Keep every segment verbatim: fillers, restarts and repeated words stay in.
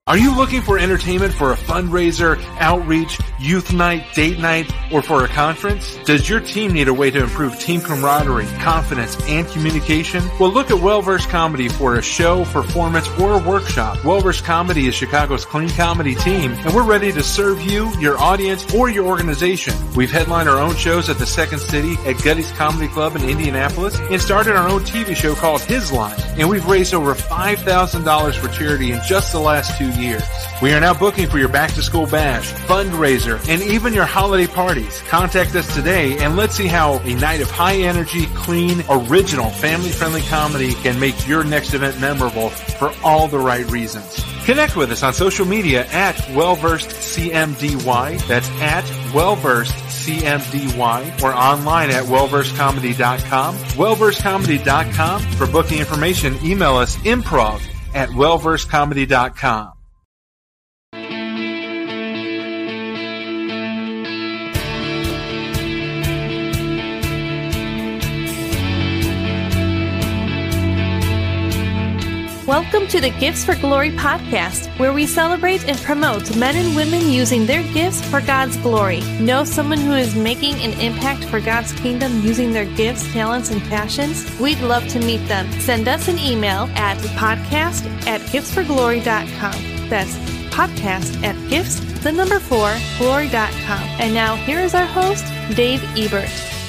Are you looking for entertainment for a fundraiser, outreach, youth night, date night, or for a conference? Does your team need a way to improve team camaraderie, confidence, and communication? Well, look at Well-Versed Comedy for a show, performance, or a workshop. Well-Versed Comedy is Chicago's clean comedy team, and we're ready to serve you, your audience, or your organization. We've headlined our own shows at the Second City, at Gutty's Comedy Club in Indianapolis, and started our own T V show called His Line. And we've raised over five thousand dollars for charity in just the last two years. We are now booking for your back-to-school bash, fundraiser, and even your holiday parties. Contact us today and let's see how a night of high-energy, clean, original, family-friendly comedy can make your next event memorable for all the right reasons. Connect with us on social media at WellVersedCMDY. That's at WellVersedCMDY, or online at Wellversed Comedy dot com. Wellversed Comedy dot com. For booking information, email us improv at Wellversed Comedy dot com. Welcome to the Gifts for Glory podcast, where we celebrate and promote men and women using their gifts for God's glory. Know someone who is making an impact for God's kingdom using their gifts, talents, and passions? We'd love to meet them. Send us an email at podcast at gifts for glory dot com. That's podcast at gifts, the number four, glory dot com. And now here is our host, Dave Ebert.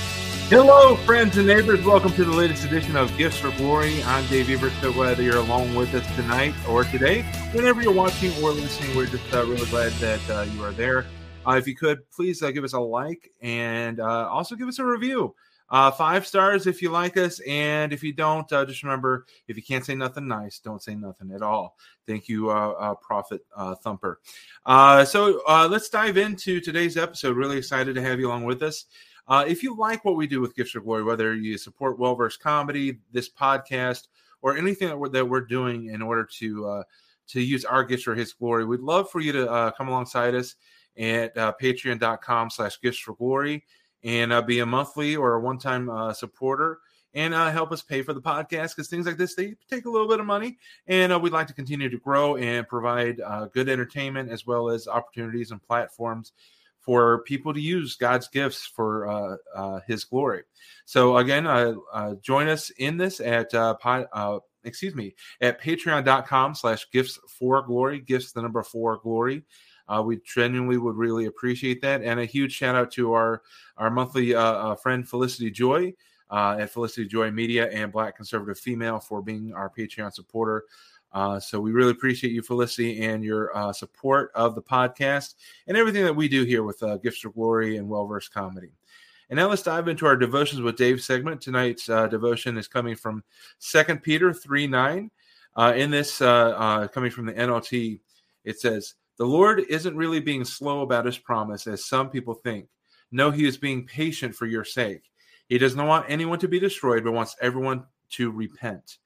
Hello, friends and neighbors. Welcome to the latest edition of Gifts for Glory. I'm Dave Ebert. So glad that you're along with us tonight or today. Whenever you're watching or listening, we're just uh, really glad that uh, you are there. Uh, if you could, please uh, give us a like and uh, also give us a review. Uh, five stars if you like us. And if you don't, uh, just remember, if you can't say nothing nice, don't say nothing at all. Thank you, uh, uh, Prophet uh, Thumper. Uh, so uh, let's dive into today's episode. Really excited to have you along with us. Uh, if you like what we do with Gifts for Glory, whether you support Well-Versed Comedy, this podcast, or anything that we're, that we're doing in order to uh, to use our gifts for His glory, we'd love for you to uh, come alongside us at uh, patreon.com slash gifts for glory and uh, be a monthly or a one-time uh, supporter and uh, help us pay for the podcast, because things like this, they take a little bit of money, and uh, we'd like to continue to grow and provide uh, good entertainment as well as opportunities and platforms for people to use God's gifts for uh, uh, His glory. So again, uh, uh, join us in this at uh, pod, uh, excuse me at patreon.com slash gifts for glory. Gifts the number four glory. Uh, we genuinely would really appreciate that, and a huge shout out to our our monthly uh, uh, friend Felicity Joy uh, at Felicity Joy Media and Black Conservative Female for being our Patreon supporter. Uh, so we really appreciate you, Felicity, and your uh, support of the podcast and everything that we do here with uh, Gifts for Glory and Well-Versed Comedy. And now let's dive into our Devotions with Dave segment. Tonight's uh, devotion is coming from Second Peter three nine. Uh, in this, uh, uh, coming from the N L T, it says, "The Lord isn't really being slow about His promise, as some people think. No, He is being patient for your sake. He does not want anyone to be destroyed, but wants everyone to repent."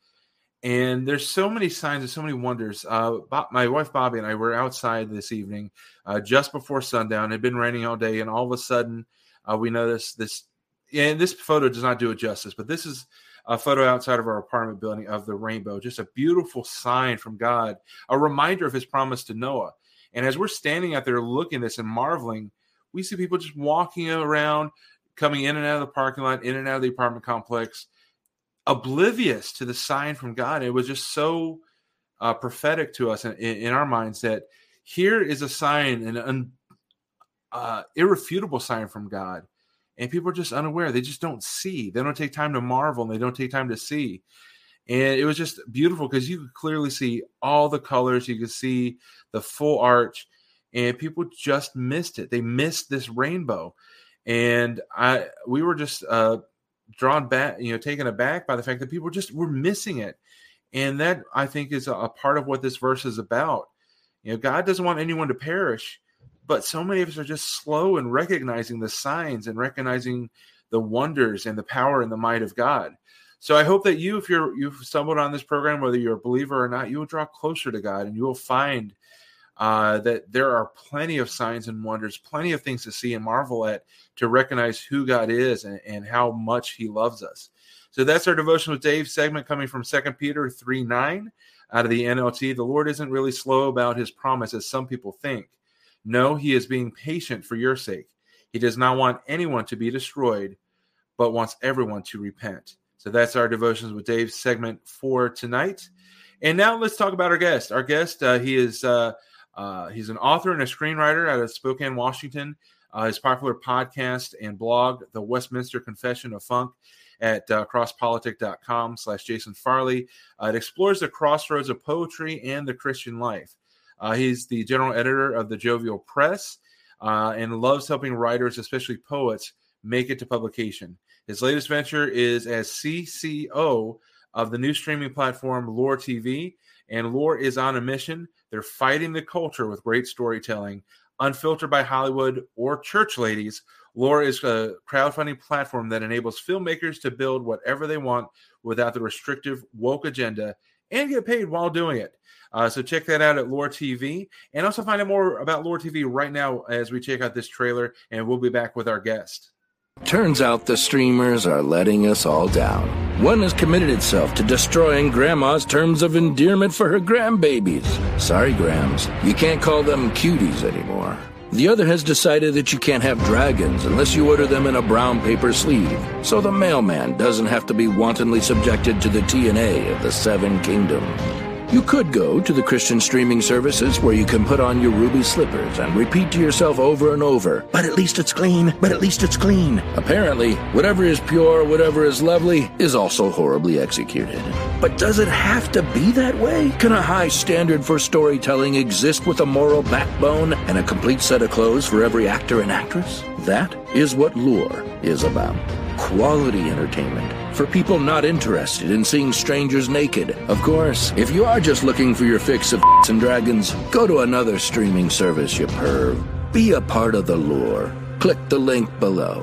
And there's so many signs and so many wonders. Uh, my wife Bobby and I were outside this evening uh, just before sundown. It had been raining all day, and all of a sudden uh, we noticed this. And this photo does not do it justice, but this is a photo outside of our apartment building of the rainbow. Just a beautiful sign from God, a reminder of His promise to Noah. And as we're standing out there looking at this and marveling, we see people just walking around, coming in and out of the parking lot, in and out of the apartment complex, oblivious to the sign from God. It was just so uh, prophetic to us in, in our minds that here is a sign, an un, uh, irrefutable sign from God, and people are just unaware. They just don't see. They don't take time to marvel, and they don't take time to see. And it was just beautiful because you could clearly see all the colors. You could see the full arch, and people just missed it. They missed this rainbow, and I we were just uh, drawn back, you know, taken aback by the fact that people just were missing it. And that, I think, is a, a part of what this verse is about. You know, God doesn't want anyone to perish, but so many of us are just slow in recognizing the signs and recognizing the wonders and the power and the might of God. So I hope that you, if you're, you've stumbled on this program, whether you're a believer or not, you will draw closer to God, and you will find uh, that there are plenty of signs and wonders, plenty of things to see and marvel at, to recognize who God is and, and how much He loves us. So that's our Devotion with Dave segment coming from Second Peter three nine. Out of the N L T, the Lord isn't really slow about his promise as some people think. No, he is being patient for your sake. He does not want anyone to be destroyed, but wants everyone to repent. So that's our Devotions with Dave segment for tonight. And now let's talk about our guest. Our guest, uh, he is uh, uh, he's an author and a screenwriter out of Spokane, Washington. Uh, his popular podcast and blog, The Westminster Confession of Funk, at uh, crosspolitic.com slash Jason Farley. Uh, it explores the crossroads of poetry and the Christian life. Uh, he's the general editor of the Jovial Press uh, and loves helping writers, especially poets, make it to publication. His latest venture is as C C O of the new streaming platform Lore T V, and Lore is on a mission. They're fighting the culture with great storytelling, unfiltered by Hollywood or church ladies. Lore is a crowdfunding platform that enables filmmakers to build whatever they want without the restrictive woke agenda and get paid while doing it. Uh, so check that out at Lore T V, and also find out more about Lore T V right now as we check out this trailer, and we'll be back with our guest. Turns out the streamers are letting us all down. One has committed itself to destroying Grandma's terms of endearment for her grandbabies. Sorry, Grams, you can't call them cuties anymore. The other has decided that you can't have dragons unless you order them in a brown paper sleeve, so the mailman doesn't have to be wantonly subjected to the T N A of the Seven Kingdoms. You could go to the Christian streaming services where you can put on your ruby slippers and repeat to yourself over and over, but at least it's clean, but at least it's clean. Apparently, whatever is pure, whatever is lovely, is also horribly executed. But does it have to be that way? Can a high standard for storytelling exist with a moral backbone and a complete set of clothes for every actor and actress? That is what Lore is about. Quality entertainment for people not interested in seeing strangers naked. Of course, if you are just looking for your fix of and dragons, go to another streaming service, you perv. Be a part of the Lore. Click the link below.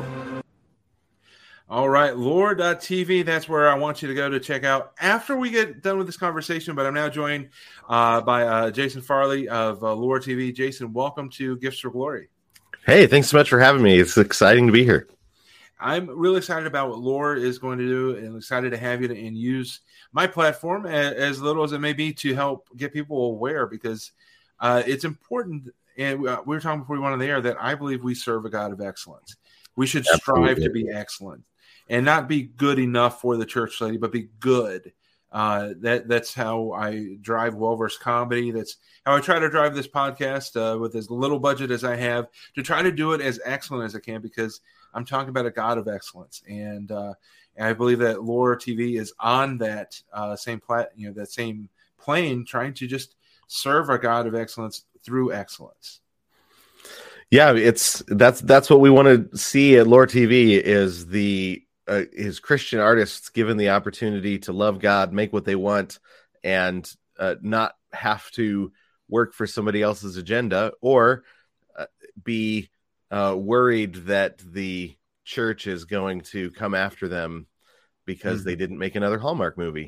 All right, lore dot t v, that's where I want you to go to check out after we get done with this conversation. But I'm now joined uh, by uh, Jason Farley of uh, Lore T V. Jason, welcome to Gifts for Glory. Hey, thanks so much for having me. It's exciting to be here. I'm really excited about what Lore is going to do, and excited to have you to, and use my platform, as, as little as it may be, to help get people aware, because uh, it's important. And we were talking before we went on the air that I believe we serve a God of excellence. We should strive Absolutely. to be excellent and not be good enough for the church lady, but be good. Uh, that that's how I drive Well-Versed Comedy. That's how I try to drive this podcast uh, with as little budget as I have, to try to do it as excellent as I can, because I'm talking about a God of excellence, and, uh, and I believe that Lore T V is on that uh, same plat, you know, that same plane, trying to just serve a God of excellence through excellence. Yeah, it's that's that's what we want to see at Lore T V, is the uh, is Christian artists given the opportunity to love God, make what they want, and uh, not have to work for somebody else's agenda, or uh, be uh, worried that the church is going to come after them because mm-hmm. they didn't make another Hallmark movie.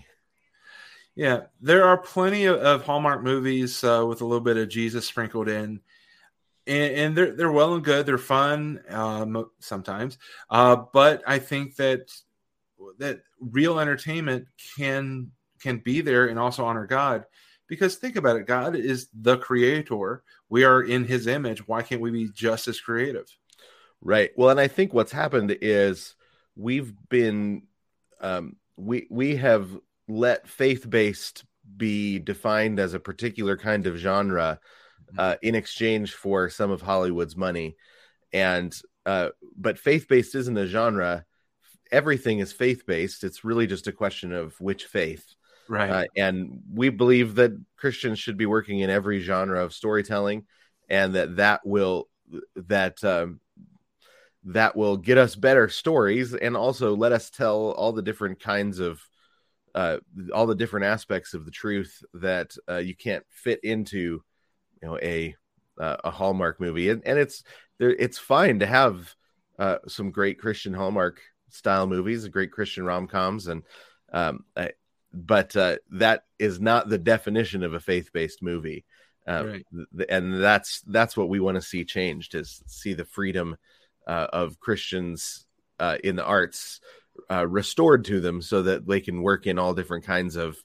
Yeah, there are plenty of, of Hallmark movies uh, with a little bit of Jesus sprinkled in. And, and they're they're well and good. They're fun um, sometimes, uh, but I think that that real entertainment can can be there and also honor God. Because think about it, God is the creator. We are in His image. Why can't we be just as creative? Right. Well, and I think what's happened is we've been um, we we have let faith-based be defined as a particular kind of genre. Uh, in exchange for some of Hollywood's money. And uh, but faith-based isn't a genre. Everything is faith-based. It's really just a question of which faith. Right. Uh, and we believe that Christians should be working in every genre of storytelling, and that that will that um, that will get us better stories, and also let us tell all the different kinds of uh, all the different aspects of the truth that uh, you can't fit into, you know, a uh, a Hallmark movie. And, and it's there. It's fine to have uh, some great Christian Hallmark style movies, great Christian rom-coms, and um, I, but uh, that is not the definition of a faith-based movie. Uh, right. th- and that's that's what we want to see changed, is see the freedom uh, of Christians uh, in the arts uh, restored to them, so that they can work in all different kinds of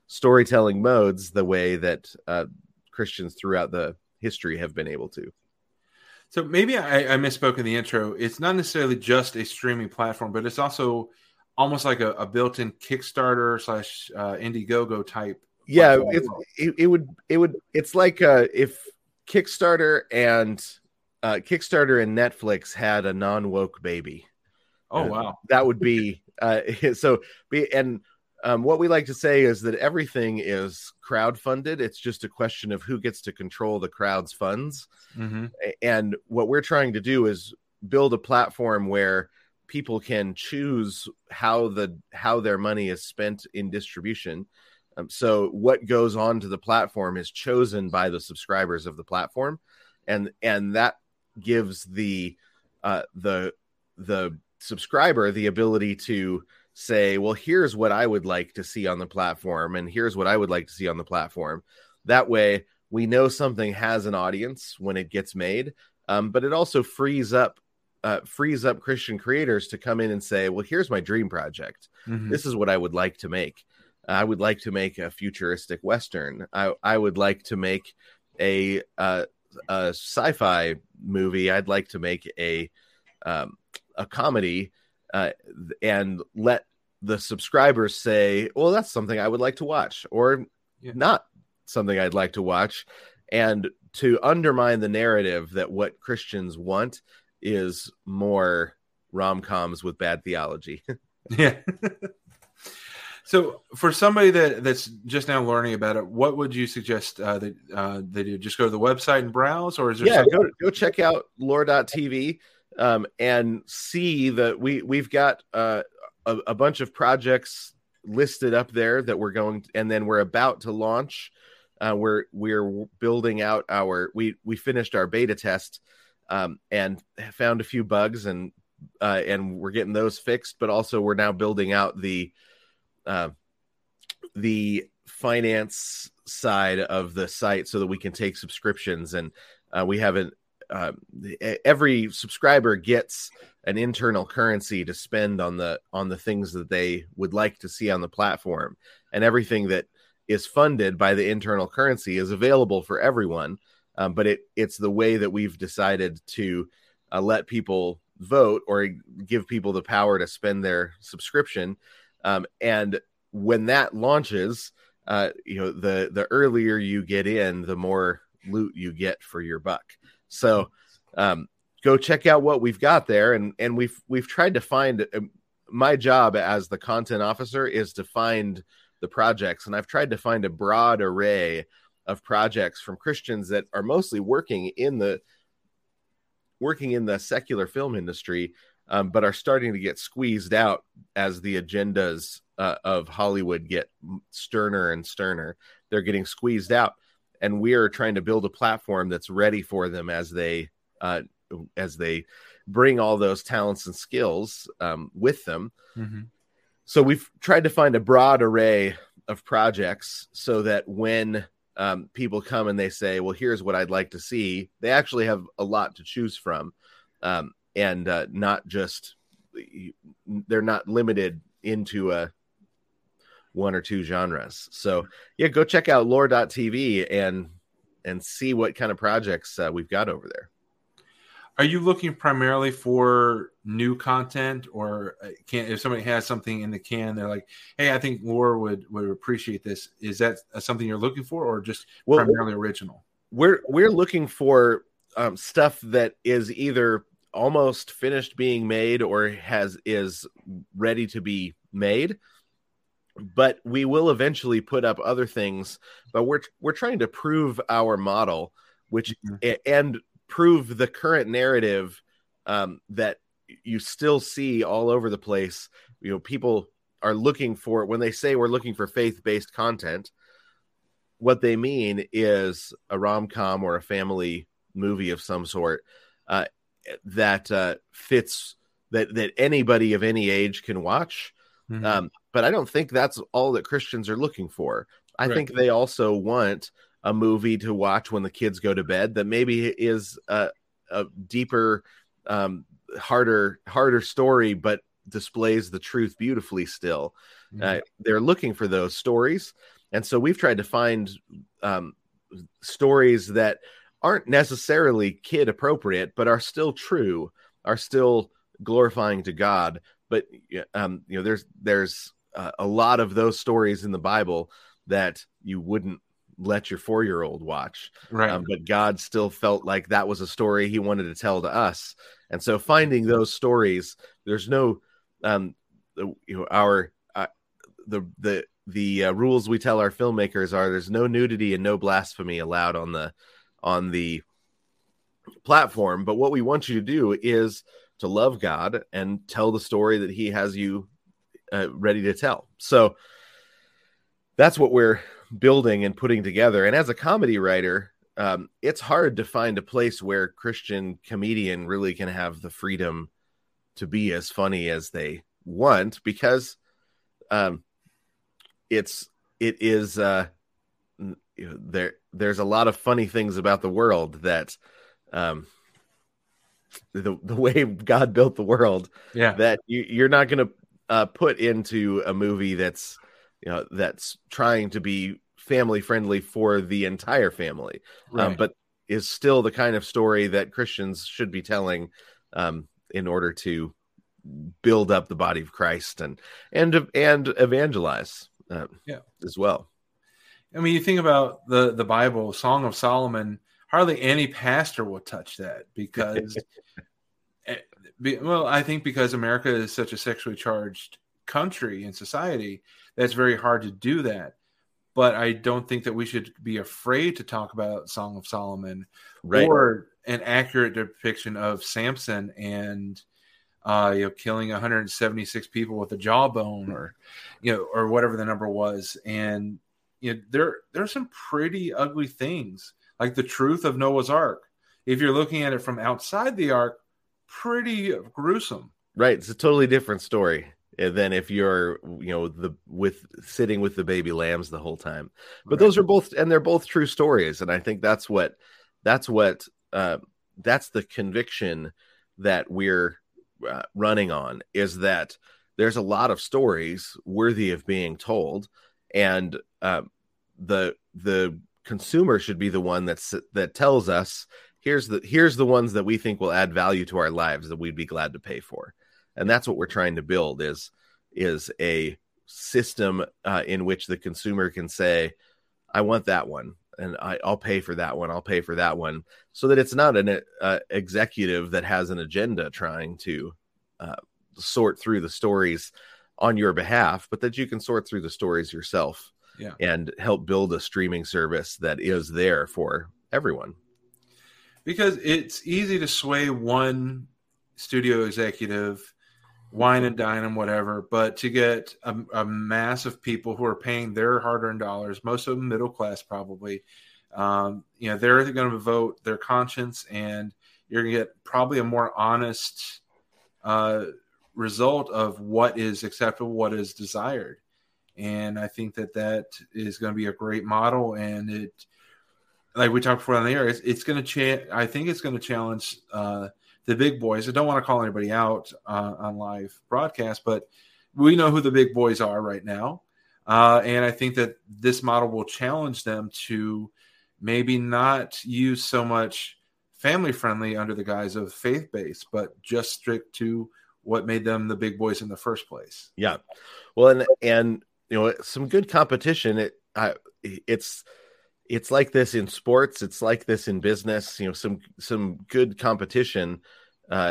storytelling modes the way that uh, Christians throughout the history have been able to. So maybe I, I misspoke in the intro. It's not necessarily just a streaming platform, but it's also almost like a, a built-in Kickstarter slash uh, Indiegogo type. Yeah, it's, it, it would it would it's like uh, if Kickstarter and uh, Kickstarter and Netflix had a non-woke baby. Oh uh, wow, that would be uh, so. Be and um, what we like to say is that everything is crowdfunded. It's just a question of who gets to control the crowd's funds. Mm-hmm. And what we're trying to do is build a platform where people can choose how the how their money is spent in distribution. Um, so what goes on to the platform is chosen by the subscribers of the platform, and and that gives the uh, the the subscriber the ability to say, well, here's what I would like to see on the platform, and here's what I would like to see on the platform. That way, we know something has an audience when it gets made, um, but it also frees up uh, frees up Christian creators to come in and say, well, here's my dream project. Mm-hmm. This is what I would like to make. I would like to make a futuristic Western. I, I would like to make a, uh, a sci-fi movie. I'd like to make a um, a comedy, uh, and let the subscribers say, well, that's something I would like to watch, or yeah. not something I'd like to watch. And to undermine the narrative that what Christians want is more rom-coms with bad theology. Yeah. So for somebody that, that's just now learning about it, what would you suggest uh, that uh, they do? Just go to the website and browse, or is there yeah, something- go, go check out lore dot t v um, and see that we, we've got uh, a, a bunch of projects listed up there that we're going to, and then we're about to launch. Uh, we're we're building out our we we finished our beta test um, and found a few bugs, and uh, and we're getting those fixed. But also we're now building out the uh, the finance side of the site so that we can take subscriptions, and uh, we haven't. Uh, every subscriber gets an internal currency to spend on the on the things that they would like to see on the platform, and everything that is funded by the internal currency is available for everyone. Um, but it it's the way that we've decided to uh, let people vote or give people the power to spend their subscription. Um, and when that launches, uh, you know, the, the earlier you get in, the more loot you get for your buck. So um, go check out what we've got there. And, and we've, we've tried to find, uh, my job as the content officer is to find the projects. And I've tried to find a broad array of projects from Christians that are mostly working in the, working in the secular film industry, um, but are starting to get squeezed out as the agendas uh, of Hollywood get sterner and sterner. They're getting squeezed out. And we are trying to build a platform that's ready for them as they uh, as they bring all those talents and skills um, with them. Mm-hmm. So we've tried to find a broad array of projects so that when um, people come and they say, well, here's what I'd like to see, they actually have a lot to choose from, um, and uh, not just, they're not limited into a one or two genres. So yeah, go check out lore dot t v and and see what kind of projects uh, we've got over there. Are you looking primarily for new content, or can if somebody has something in the can, they're like, hey, I think Lore would would appreciate this. Is that something you're looking for, or just well, primarily original? We're we're looking for um, stuff that is either almost finished being made or has is ready to be made. But we will eventually put up other things. But we're we're trying to prove our model, which mm-hmm. and prove the current narrative um, that you still see all over the place. You know, people are looking for, when they say we're looking for faith-based content, what they mean is a rom-com or a family movie of some sort uh, that uh, fits that that anybody of any age can watch. Mm-hmm. Um, but I don't think that's all that Christians are looking for. I right. think they also want a movie to watch when the kids go to bed that maybe is a, a deeper, um, harder, harder story, but displays the truth beautifully still. Mm-hmm. Uh, they're looking for those stories. And so we've tried to find um, stories that aren't necessarily kid appropriate, but are still true, are still glorifying to God. But um, you know, there's there's uh, a lot of those stories in the Bible that you wouldn't let your four-year-old watch, right? Um, but God still felt like that was a story He wanted to tell to us, and so finding those stories, there's no, um, you know, our uh, the the the uh, rules we tell our filmmakers are there's no nudity and no blasphemy allowed on the on the platform, but what we want you to do is to love God and tell the story that He has you uh, ready to tell. So that's what we're building and putting together. And as a comedy writer, um, it's hard to find a place where Christian comedian really can have the freedom to be as funny as they want, because um, it's it is uh, you know, there. There's a lot of funny things about the world that um, the the way God built the world, yeah, that you, you're not going to uh, put into a movie that's you know that's trying to be family friendly for the entire family, right. um, but is still the kind of story that Christians should be telling um, in order to build up the body of Christ and and and evangelize uh, yeah. as well. I mean, you think about the the Bible, Song of Solomon. Hardly any pastor will touch that because, well, I think because America is such a sexually charged country and society, that's very hard to do that. But I don't think that we should be afraid to talk about Song of Solomon, right, or an accurate depiction of Samson and uh, you know, killing one hundred seventy-six people with a jawbone, or you know, or whatever the number was. And you know, there there's some pretty ugly things, like the truth of Noah's Ark. If you're looking at it from outside the ark, pretty gruesome. Right, it's a totally different story than if you're, you know, the with sitting with the baby lambs the whole time. But right. Those are both, and they're both true stories. And I think that's what that's what uh, that's the conviction that we're uh, running on, is that there's a lot of stories worthy of being told, and uh, the the consumer should be the one that's that tells us here's the here's the ones that we think will add value to our lives that we'd be glad to pay for. And that's what we're trying to build, is is a system uh, in which the consumer can say, I want that one, and I, I'll pay for that one. I'll pay for that one, so that it's not an uh, executive that has an agenda trying to uh, sort through the stories on your behalf, but that you can sort through the stories yourself, yeah, and help build a streaming service that is there for everyone. Because it's easy to sway one studio executive, wine and dine and whatever, but to get a, a mass of people who are paying their hard-earned dollars, most of them middle class probably, um, you know, they're going to vote their conscience, and you're going to get probably a more honest uh, result of what is acceptable, what is desired. And I think that that is going to be a great model, and it, like we talked before on the air, it's, it's going to cha- I think it's going to challenge uh, the big boys. I don't want to call anybody out uh, on live broadcast, but we know who the big boys are right now. Uh, and I think that this model will challenge them to maybe not use so much family friendly under the guise of faith based, but just strict to what made them the big boys in the first place. Yeah. Well, and, and, you know, some good competition. It, I, it's, It's like this in sports. It's like this in business. You know, some some good competition uh,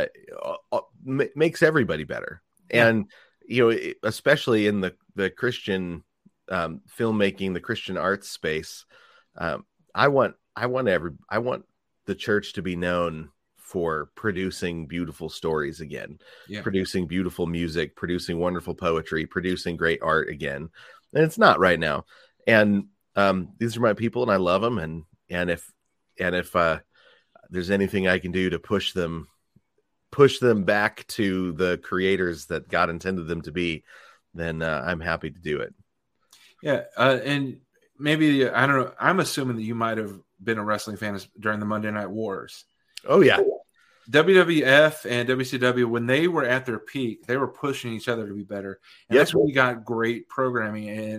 m- makes everybody better. Yeah. And you know, especially in the the Christian um, filmmaking, the Christian arts space, um, I want I want every I want the church to be known for producing beautiful stories again, yeah. producing beautiful music, producing wonderful poetry, producing great art again. And it's not right now. And Um, these are my people, and I love them. And, and if, and if, uh, there's anything I can do to push them, push them back to the creators that God intended them to be, then uh, I'm happy to do it. Yeah. Uh, and maybe, I don't know, I'm assuming that you might've been a wrestling fan during the Monday Night Wars. Oh yeah. W W F and W C W, when they were at their peak, they were pushing each other to be better. And yep. That's when we got great programming. And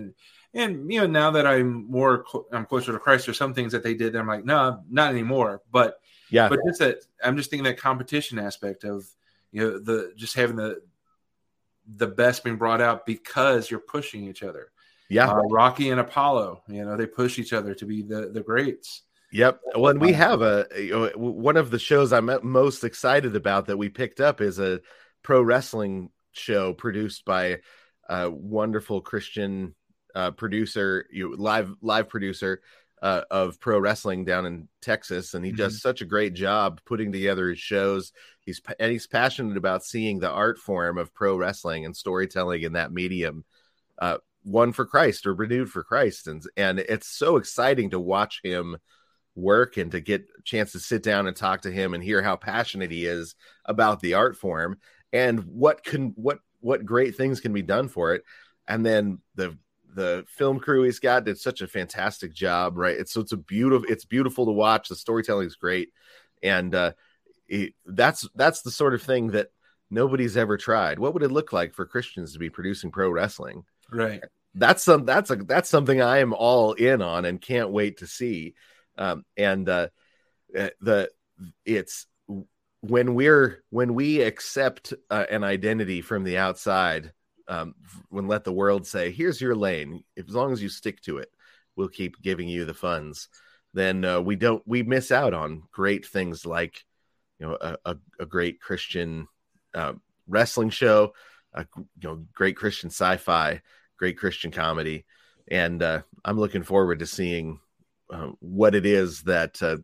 And, you know, now that I'm more, I'm closer to Christ, there's some things that they did that I'm like, no, not anymore. But, yeah, but just that, I'm just thinking that competition aspect of, you know, the, just having the, the best being brought out because you're pushing each other. Yeah. Uh, Rocky and Apollo, you know, they push each other to be the, the greats. Yep. Well, and we have a, you know, one of the shows I'm most excited about that we picked up is a pro wrestling show produced by a wonderful Christian uh, producer, you live, live producer uh, of pro wrestling down in Texas. And he mm-hmm. does such a great job putting together his shows. He's, and he's passionate about seeing the art form of pro wrestling and storytelling in that medium, uh, one for Christ or renewed for Christ. And, and it's so exciting to watch him work and to get a chance to sit down and talk to him and hear how passionate he is about the art form and what can, what, what great things can be done for it. And then the, the film crew he's got did such a fantastic job, right? It's, so it's a beautiful, it's beautiful to watch. The storytelling is great. And, uh, it, that's, that's the sort of thing that nobody's ever tried. What would it look like for Christians to be producing pro wrestling? Right. That's some, that's a, that's something I am all in on and can't wait to see. Um, and, uh, the, it's when we're, when we accept uh, an identity from the outside, um, when let the world say, here's your lane. If, as long as you stick to it, we'll keep giving you the funds. Then uh, we don't, we miss out on great things like, you know, a, a, a great Christian uh, wrestling show, a you know, great Christian sci-fi, great Christian comedy. And uh, I'm looking forward to seeing uh, what it is that uh,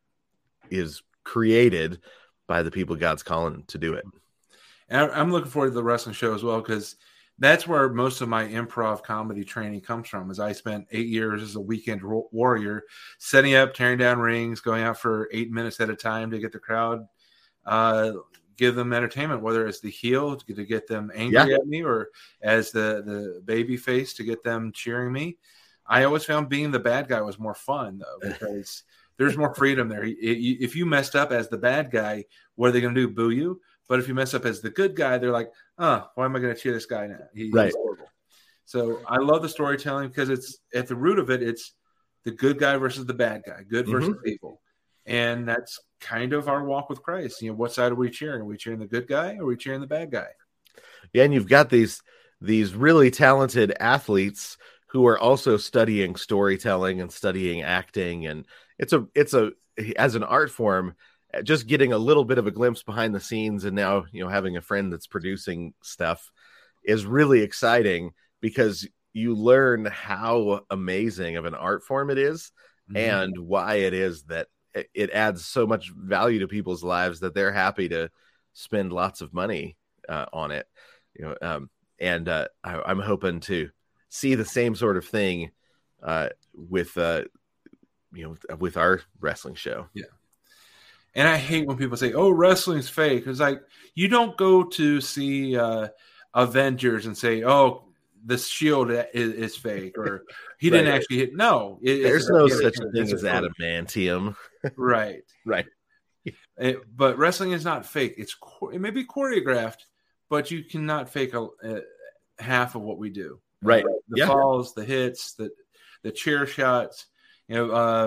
is created by the people God's calling to do it. And I'm looking forward to the wrestling show as well, because that's where most of my improv comedy training comes from. Is I spent eight years as a weekend warrior, setting up, tearing down rings, going out for eight minutes at a time to get the crowd, uh, give them entertainment, whether it's the heel to, to get them angry yeah. at me, or as the, the baby face to get them cheering me. I always found being the bad guy was more fun, though, because there's more freedom there. If you messed up as the bad guy, what are they going to do? Boo you? But if you mess up as the good guy, they're like, oh, why am I going to cheer this guy now? He, right. He's horrible. So I love the storytelling because it's at the root of it, it's the good guy versus the bad guy, good versus mm-hmm. evil. And that's kind of our walk with Christ. You know, what side are we cheering? Are we cheering the good guy or are we cheering the bad guy? Yeah, and you've got these these really talented athletes who are also studying storytelling and studying acting. And it's a it's a as an art form, just getting a little bit of a glimpse behind the scenes and now, you know, having a friend that's producing stuff is really exciting because you learn how amazing of an art form it is mm-hmm. and why it is that it adds so much value to people's lives that they're happy to spend lots of money uh, on it. You know, um, and uh, I, I'm hoping to see the same sort of thing uh, with, uh, you know, with our wrestling show. Yeah. And I hate when people say, oh, wrestling's fake. It's like, you don't go to see uh, Avengers and say, oh, the Shield is, is fake, or he didn't right. actually hit. No. It, There's no such thing as adamantium. Right. Right. It, but wrestling is not fake. It's It may be choreographed, but you cannot fake a, a, half of what we do. Right. Uh, the yeah. falls, the hits, the, the chair shots, you know, uh,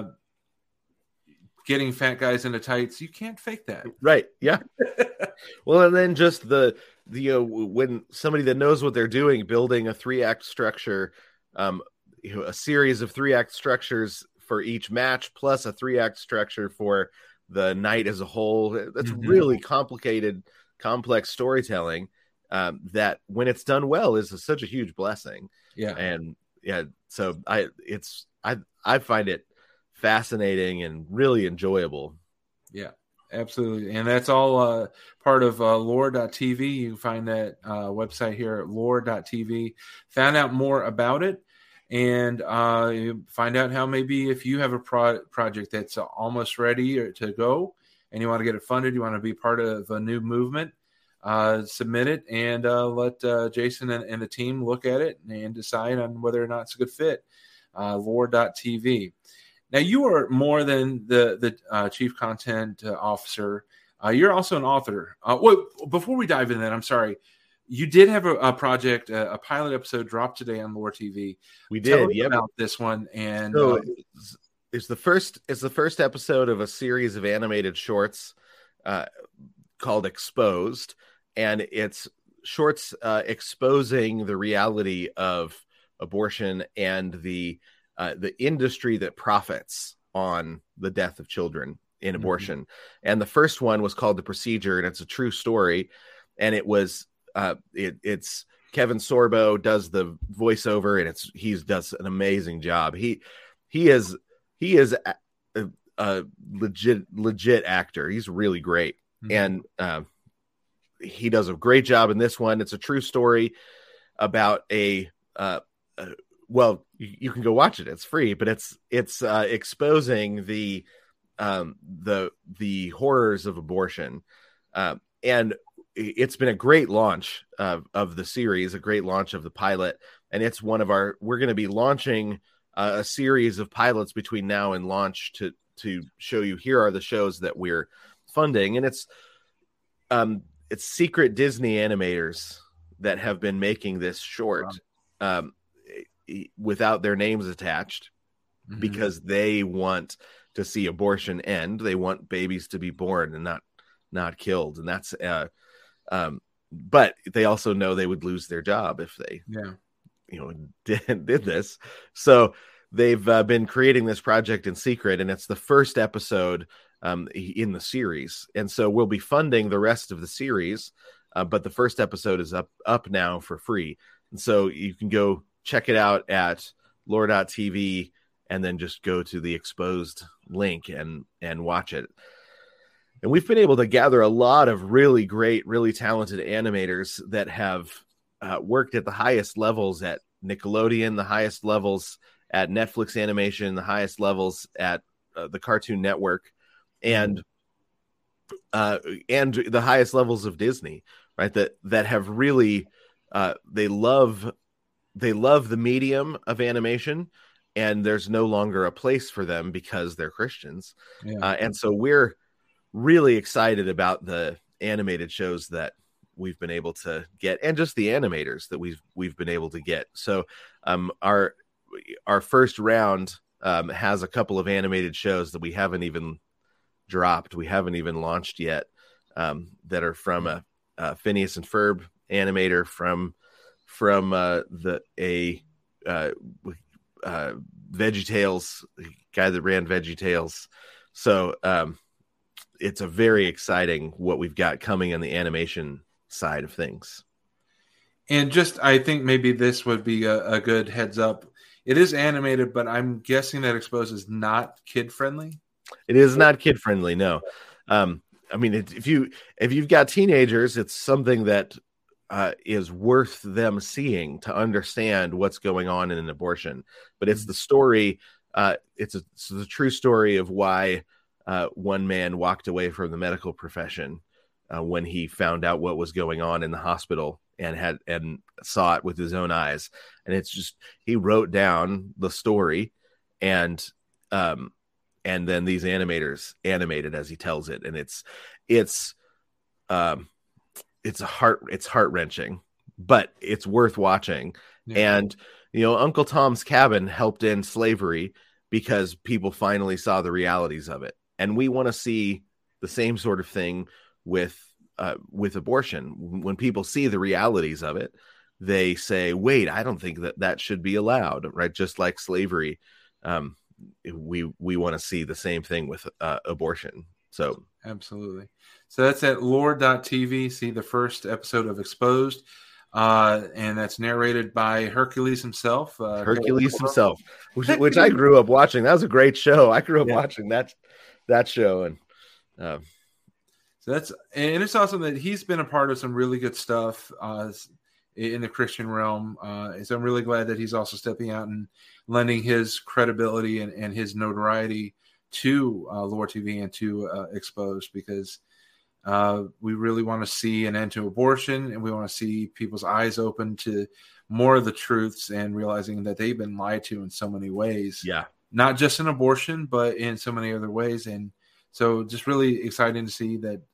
getting fat guys into tights. You can't fake that. Right. Yeah. Well, and then just the, the, you know, when somebody that knows what they're doing, building a three act structure, um, you know, a series of three act structures for each match, plus a three act structure for the night as a whole. That's mm-hmm. really complicated, complex storytelling. Um, that when it's done well is a, such a huge blessing. Yeah. And yeah, so I, it's, I, I find it fascinating and really enjoyable. Yeah, absolutely. And that's all uh, part of uh, lore dot t v. You can find that uh, website here at lore dot t v. Found out more about it and uh, find out how maybe if you have a pro- project that's almost ready or to go and you want to get it funded, you want to be part of a new movement, uh, submit it and uh, let uh, Jason and, and the team look at it and decide on whether or not it's a good fit. Uh, lore dot t v. Now, you are more than the, the uh, chief content uh, officer. Uh, you're also an author. Uh, wait, before we dive into that, I'm sorry. you did have a, a project, a, a pilot episode dropped today on Lore T V. We did. Tell me yep. about this one. And so um, it's, it's the first. It's the first episode of a series of animated shorts uh, called Exposed, and it's shorts uh, exposing the reality of abortion and the uh, the industry that profits on the death of children in abortion. Mm-hmm. And the first one was called The Procedure, and it's a true story. And it was uh, it, it's Kevin Sorbo does the voiceover, and it's he does an amazing job. He he is he is a, a, a legit legit actor. He's really great, mm-hmm. and uh, he does a great job in this one. It's a true story about a uh, uh, well, you, you can go watch it. It's free, but it's it's uh, exposing the um, the the horrors of abortion, uh, and it's been a great launch of, of the series, a great launch of the pilot. And it's one of our, we're going to be launching uh, a series of pilots between now and launch to, to show you, here are the shows that we're funding. And it's, um, it's secret Disney animators that have been making this short, wow. um, without their names attached, mm-hmm. because they want to see abortion end. They want babies to be born and not, not killed. And that's, uh, Um, but they also know they would lose their job if they, yeah. you know, did, did this. So they've uh, been creating this project in secret, and it's the first episode um, in the series. And so we'll be funding the rest of the series, uh, but the first episode is up up now for free. And so you can go check it out at lore dot t v and then just go to the Exposed link and and watch it. And we've been able to gather a lot of really great, really talented animators that have uh, worked at the highest levels at Nickelodeon, the highest levels at Netflix Animation, the highest levels at uh, the Cartoon Network, and uh, and the highest levels of Disney, right? That that have really uh, they love they love the medium of animation, and there's no longer a place for them because they're Christians, yeah. uh, and so we're really excited about the animated shows that we've been able to get, and just the animators that we've we've been able to get. So um our our first round um has a couple of animated shows that we haven't even dropped, we haven't even launched yet, um that are from a, a Phineas and Ferb animator from from uh the a uh, uh VeggieTales guy that ran VeggieTales. So um it's a very exciting what we've got coming on the animation side of things. And just, I think maybe this would be a, a good heads up. It is animated, but I'm guessing that Exposed is not kid friendly. It is not kid friendly. No. Um, I mean, it, if you, if you've got teenagers, it's something that uh, is worth them seeing to understand what's going on in an abortion, but it's the story. Uh, it's a, it's a true story of why Uh, one man walked away from the medical profession uh, when he found out what was going on in the hospital and had and saw it with his own eyes. And it's just, he wrote down the story, and um, and then these animators animated as he tells it, and it's it's um, it's a heart it's heart wrenching, but it's worth watching. Yeah. And you know, Uncle Tom's Cabin helped end slavery because people finally saw the realities of it. And we want to see the same sort of thing with uh, with abortion. When people see the realities of it, they say, wait, I don't think that that should be allowed, right? Just like slavery, um, we we want to see the same thing with uh, abortion. So absolutely. So that's at lore dot t v. See the first episode of Exposed. Uh, and that's narrated by Hercules himself. Uh, Hercules himself, which, which I grew up watching. That was a great show. I grew up yeah. watching that that show, and um, so that's and it's awesome that he's been a part of some really good stuff uh, in the Christian realm. Uh, so I'm really glad that he's also stepping out and lending his credibility and, and his notoriety to uh, Lore T V and to uh, Exposed, because Uh, we really want to see an end to abortion, and we want to see people's eyes open to more of the truths and realizing that they've been lied to in so many ways. Yeah. Not just in abortion, but in so many other ways. And so just really exciting to see that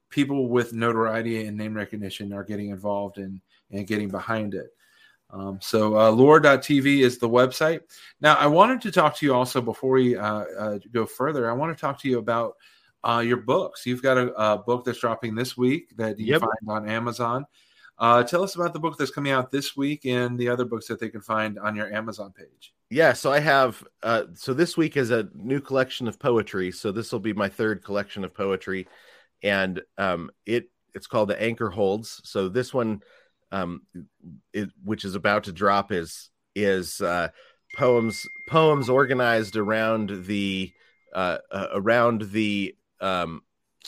people with notoriety and name recognition are getting involved in and getting behind it. Um, so uh, lore dot t v is the website. Now, I wanted to talk to you also before we uh, uh, go further. I want to talk to you about uh, your books. You've got a, a book that's dropping this week that you Yep. find on Amazon. Uh, tell us about the book that's coming out this week and the other books that they can find on your Amazon page. Yeah, so I have, uh, so this week is a new collection of poetry. So this will be my third collection of poetry. And um, it it's called The Anchor Holds. So this one, um, it, which is about to drop, is is uh, poems poems organized around the uh, uh, around the um,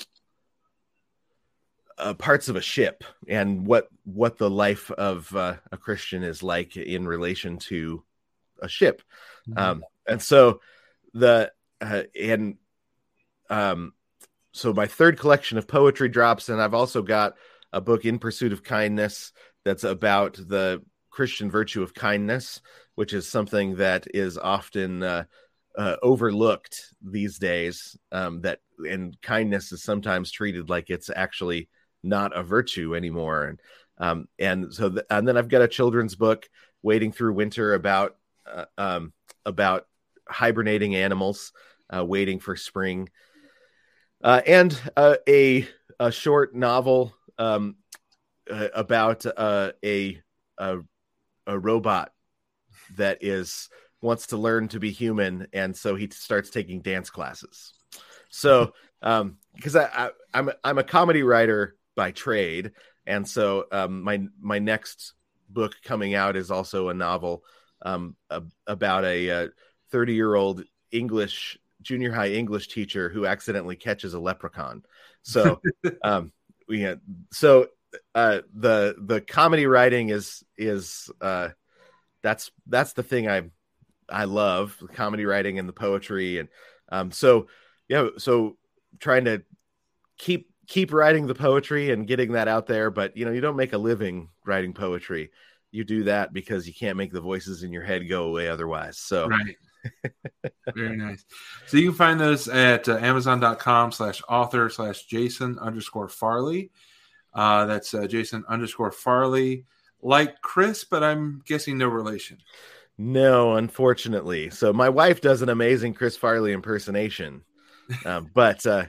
uh, parts of a ship and what what the life of uh, a Christian is like in relation to a ship. Mm-hmm. Um, and so the uh, and um, so my third collection of poetry drops, and I've also got a book, In Pursuit of Kindness, that's about the Christian virtue of kindness, which is something that is often uh, uh, overlooked these days. Um, that and kindness is sometimes treated like it's actually not a virtue anymore. And um, and so th- and then I've got a children's book, Wading Through Winter, about uh, um, about hibernating animals, uh, waiting for spring, uh, and uh, a a short novel um, uh, about uh, a, a a robot that is wants to learn to be human, and so he starts taking dance classes. So, um, because I, I I'm I'm a comedy writer by trade, and so um, my my next book coming out is also a novel um, a, about a thirty year old English junior high English teacher who accidentally catches a leprechaun. So, um, we had, so uh, the the comedy writing is is uh, that's that's the thing I I love, the comedy writing and the poetry, and um, so yeah, so trying to keep keep writing the poetry and getting that out there. But you know, you don't make a living writing poetry. You do that because you can't make the voices in your head go away otherwise. So right. Very nice. So you can find those at uh, amazon.com slash author slash Jason underscore Farley. Uh, that's uh, Jason underscore Farley, like Chris, but I'm guessing no relation. No, unfortunately. So my wife does an amazing Chris Farley impersonation. Um, but, uh,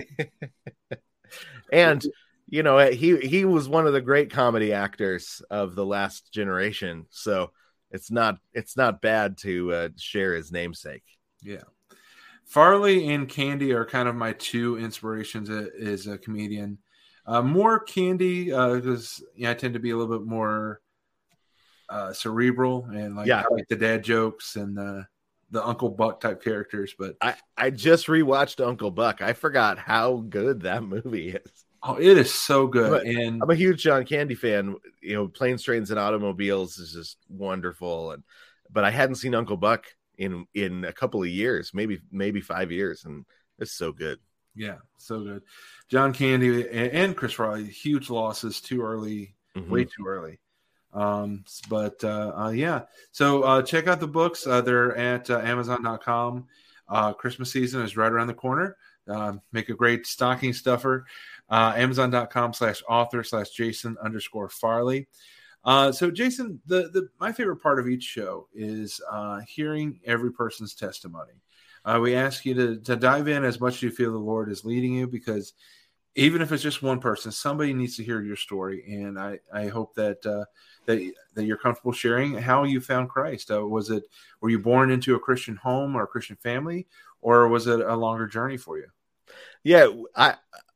and, you know, he, he was one of the great comedy actors of the last generation. So it's not, it's not bad to uh, share his namesake. Yeah. Farley and Candy are kind of my two inspirations as a comedian. Uh, more Candy, because uh, yeah, I tend to be a little bit more uh, cerebral and like, yeah. I like the dad jokes and the, the Uncle Buck type characters. But I, I just rewatched Uncle Buck. I forgot how good that movie is. Oh, it is so good. I'm a, and I'm a huge John Candy fan. You know, Planes, Trains, and Automobiles is just wonderful. And but I hadn't seen Uncle Buck in in a couple of years, maybe maybe five years, and it's so good. Yeah, so good. John Candy and, and Chris Farley, huge losses too early, mm-hmm. way too early. Um, but uh, uh, yeah, so uh, check out the books. Uh, they're at uh, amazon dot com. Uh, Christmas season is right around the corner. Uh, make a great stocking stuffer. Uh, amazon.com slash author slash Jason underscore Farley. Uh, so Jason, the, the, my favorite part of each show is uh, hearing every person's testimony. Uh, we ask you to, to dive in as much as you feel the Lord is leading you, because even if it's just one person, somebody needs to hear your story. And I, I hope that, uh, that, that you're comfortable sharing how you found Christ. Uh, was it, were you born into a Christian home or a Christian family, or was it a longer journey for you? Yeah, I,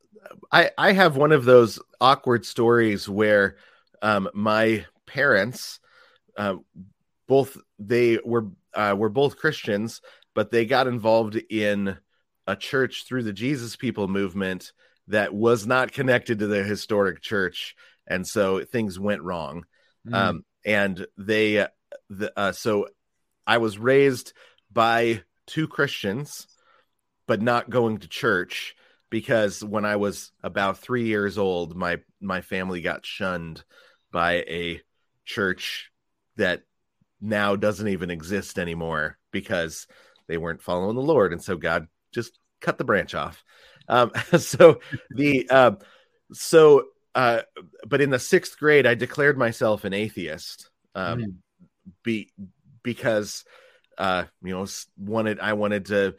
I, I have one of those awkward stories where um, my parents, uh, both they were uh, were both Christians, but they got involved in a church through the Jesus People movement that was not connected to the historic church, and so things went wrong. Mm. Um, and they, uh, the, uh, so I was raised by two Christians, but not going to church. Because when I was about three years old, my my family got shunned by a church that now doesn't even exist anymore because they weren't following the Lord, and so God just cut the branch off. Um, so the uh, so, uh, but in the sixth grade, I declared myself an atheist, um, mm. be because, uh, you know, wanted I wanted to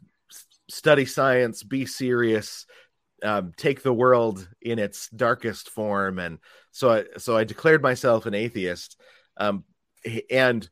study science, be serious, um, take the world in its darkest form, and so I so I declared myself an atheist, um, and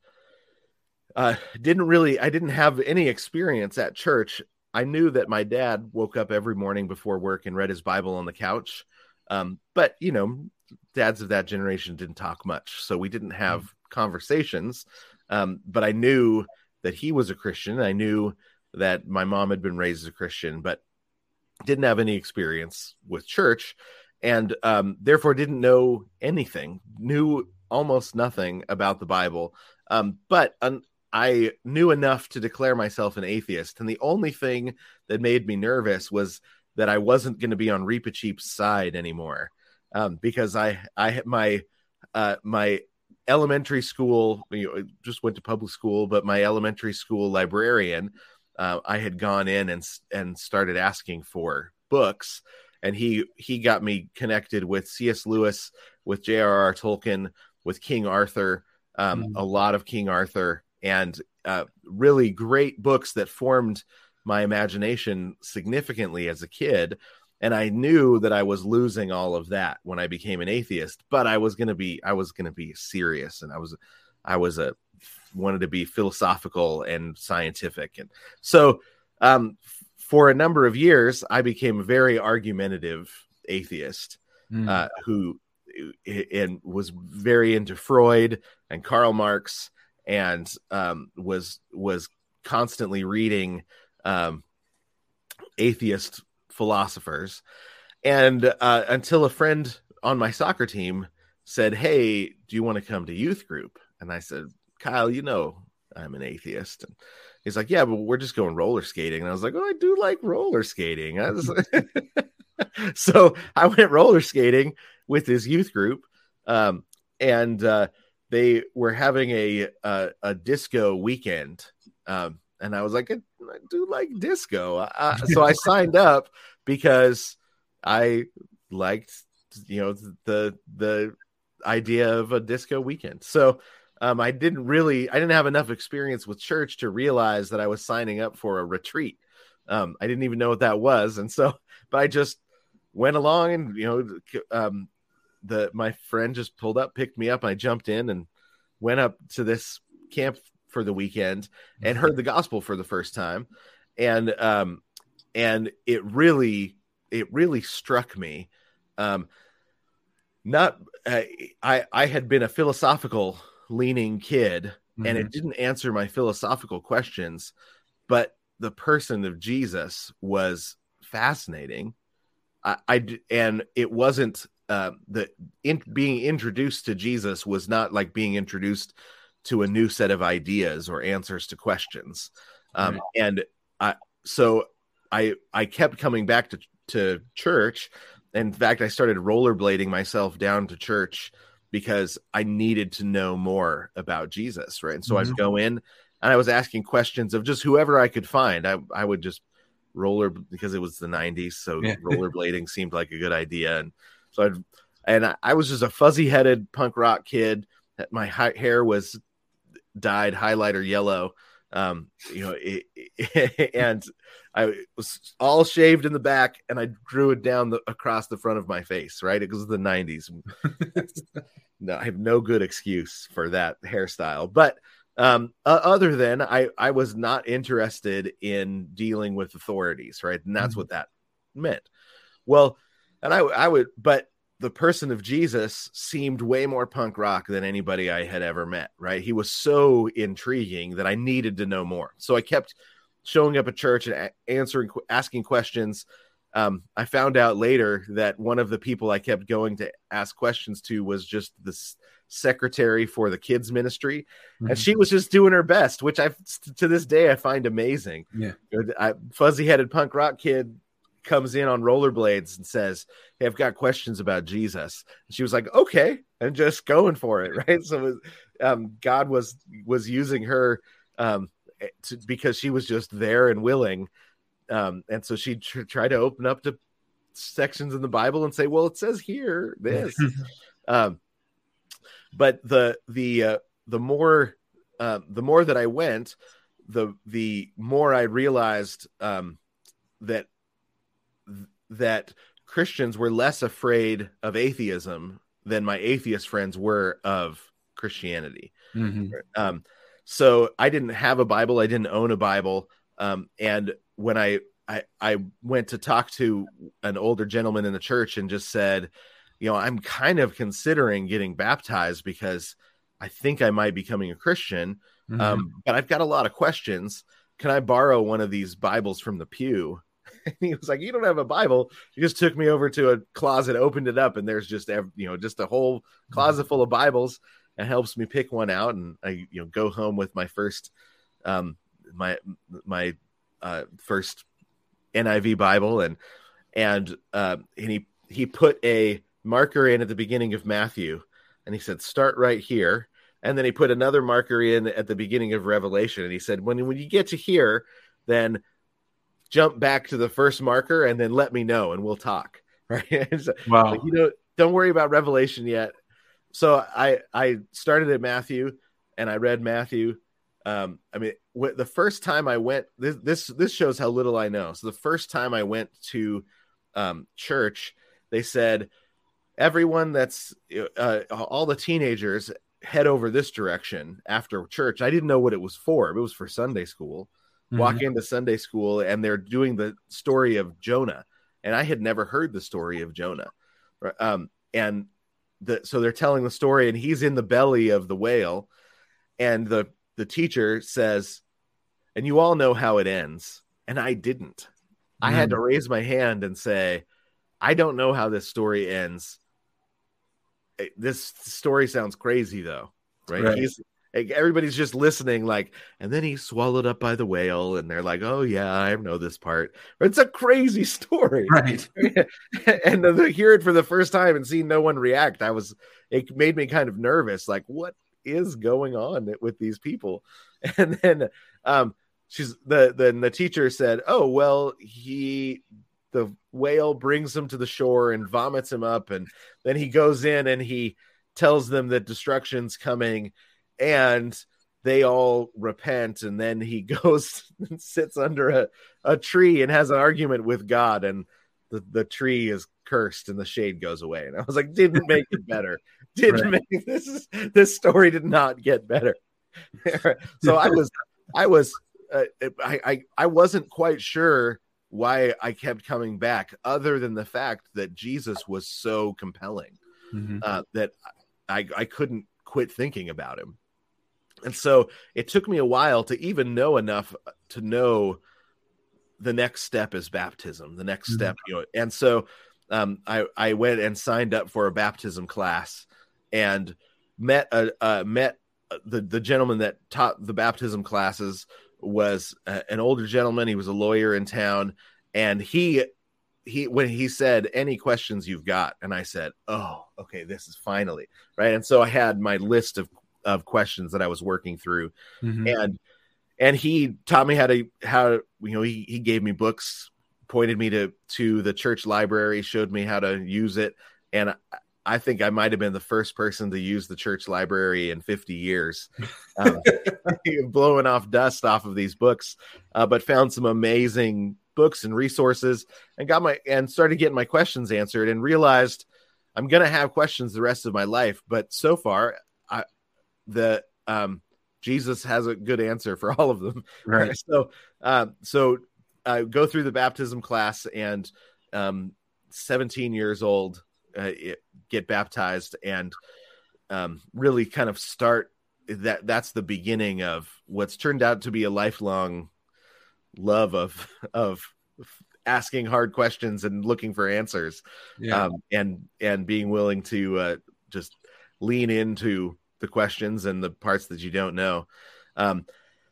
uh, didn't really I didn't have any experience at church. I knew that my dad woke up every morning before work and read his Bible on the couch. Um, but, you know, dads of that generation didn't talk much, so we didn't have mm-hmm. conversations. Um, but I knew that he was a Christian. I knew that my mom had been raised as a Christian, but didn't have any experience with church, and um, therefore didn't know anything, knew almost nothing about the Bible. Um, but un- I knew enough to declare myself an atheist. And the only thing that made me nervous was that I wasn't going to be on Reepicheep's side anymore. Um, because I, I, my, uh, my elementary school, you know, just went to public school, but my elementary school librarian, uh, I had gone in and, and started asking for books, and he, he got me connected with C S Lewis, with J R R Tolkien, with King Arthur, um, mm. a lot of King Arthur, and uh, really great books that formed my imagination significantly as a kid. And I knew that I was losing all of that when I became an atheist, but I was going to be, I was going to be serious. And I was, I was a, wanted to be philosophical and scientific. And so um, for a number of years, I became a very argumentative atheist mm. uh, who and was very into Freud and Karl Marx, and um, was was constantly reading um, atheist philosophers, and uh, until a friend on my soccer team said, "Hey, do you want to come to youth group?" And I said, "Kyle, you know I'm an atheist." And he's like, "Yeah, but we're just going roller skating." And I was like, "Oh, I do like roller skating." I was so I went roller skating with his youth group, um, and uh, they were having a a, a disco weekend, um, and I was like, I, I do like disco, uh, so I signed up because I liked, you know, the the idea of a disco weekend. So um, I didn't really, I didn't have enough experience with church to realize that I was signing up for a retreat. Um, I didn't even know what that was, and so, but I just went along, and you know, um, the my friend just pulled up, picked me up, and I jumped in and went up to this camp for the weekend and heard the gospel for the first time, and um, and it really, it really struck me. Um, not uh, I I had been a philosophical leaning kid, mm-hmm. and it didn't answer my philosophical questions, but the person of Jesus was fascinating. I, I and it wasn't uh, the in, being introduced to Jesus was not like being introduced to a new set of ideas or answers to questions. Um, right. And I, so I, I kept coming back to, to church. In fact, I started rollerblading myself down to church because I needed to know more about Jesus. Right. And so mm-hmm. I'd go in and I was asking questions of just whoever I could find. I, I would just roller because it was the nineties. So yeah. rollerblading seemed like a good idea. And so I'd, and I, I was just a fuzzy headed punk rock kid. My hi- hair was dyed highlighter yellow. Um, you know, it, it, and I was all shaved in the back, and I drew it down the, across the front of my face. Right, it was the nineties. No, I have no good excuse for that hairstyle. But um, uh, other than I, I was not interested in dealing with authorities. Right, and that's mm-hmm. what that meant. Well, and I, I would, but the person of Jesus seemed way more punk rock than anybody I had ever met, right? He was so intriguing that I needed to know more. So I kept showing up at church and answering, asking questions. Um, I found out later that one of the people I kept going to ask questions to was just the secretary for the kids ministry. Mm-hmm. And she was just doing her best, which I, to this day, I find amazing. Yeah. I, fuzzy headed punk rock kid comes in on rollerblades and says, "Hey, I've got questions about Jesus." And she was like, "Okay," and just going for it, right? So, it was, um, God was was using her um, to, because she was just there and willing, um, and so she tr- tried to open up to sections in the Bible and say, well, it says here this. um, but the the uh, the more uh, the more that I went, the the more I realized um, that that Christians were less afraid of atheism than my atheist friends were of Christianity. Mm-hmm. Um, so I didn't have a Bible. I didn't own a Bible. Um, and when I, I, I went to talk to an older gentleman in the church and just said, you know, I'm kind of considering getting baptized because I think I might be becoming a Christian. Mm-hmm. Um, but I've got a lot of questions. Can I borrow one of these Bibles from the pew? And he was like, you don't have a Bible. He just took me over to a closet, opened it up, and there's just, you know, just a whole closet full of Bibles, and helps me pick one out. And I, you know, go home with my first, um, my, my, uh, first N I V Bible. And, and, uh, and he, he put a marker in at the beginning of Matthew, and he said, start right here. And then he put another marker in at the beginning of Revelation. And he said, when, when you get to here, then jump back to the first marker and then let me know and we'll talk. Right. So, wow. Like, you know, don't worry about Revelation yet. So I, I started at Matthew and I read Matthew. Um, I mean, w- the first time I went, this, this, this shows how little I know. So the first time I went to um, church, they said, everyone that's uh, all the teenagers head over this direction after church. I didn't know what it was for. It was for Sunday school. Mm-hmm. Walk into Sunday school and they're doing the story of Jonah. And I had never heard the story of Jonah. Um, and the, so they're telling the story and he's in the belly of the whale. And the, the teacher says, and you all know how it ends. And I didn't. Mm-hmm. I had to raise my hand and say, I don't know how this story ends. This story sounds crazy though. Right. Right. He's, everybody's just listening, like, and then he's swallowed up by the whale, and they're like, "Oh yeah, I know this part." It's a crazy story, right? And to hear it for the first time and see no one react, I was, it made me kind of nervous. Like, what is going on with these people? And then, um, she's the then the teacher said, "Oh well, he." The whale brings him to the shore and vomits him up, and then he goes in and he tells them that destruction's coming. And they all repent, and then he goes and sits under a, a tree and has an argument with God, and the, the tree is cursed and the shade goes away. And I was like, didn't make it better. Didn't right. make this is this story did not get better. So I was I was uh, I, I I wasn't quite sure why I kept coming back, other than the fact that Jesus was so compelling mm-hmm. uh, that I I couldn't quit thinking about him. And so it took me a while to even know enough to know the next step is baptism, the next mm-hmm. step, you know. And so um, I, I went and signed up for a baptism class and met a, uh, met the, the gentleman that taught the baptism classes was a, an older gentleman. He was a lawyer in town. And he, he, when he said, any questions you've got? And I said, oh, okay, this is finally right. And so I had my list of of questions that I was working through. Mm-hmm. And, and he taught me how to, how, you know, he, he gave me books, pointed me to, to the church library, showed me how to use it. And I, I think I might've been the first person to use the church library in fifty years, um, blowing off dust off of these books, uh, but found some amazing books and resources and got my, and started getting my questions answered and realized I'm going to have questions the rest of my life. But so far, I, that um, Jesus has a good answer for all of them. Right. So, um, so I go through the baptism class and um, seventeen years old, uh, get baptized and um, really kind of start that. That's the beginning of what's turned out to be a lifelong love of, of asking hard questions and looking for answers yeah. um, and, and being willing to uh, just lean into the questions and the parts that you don't know. Um,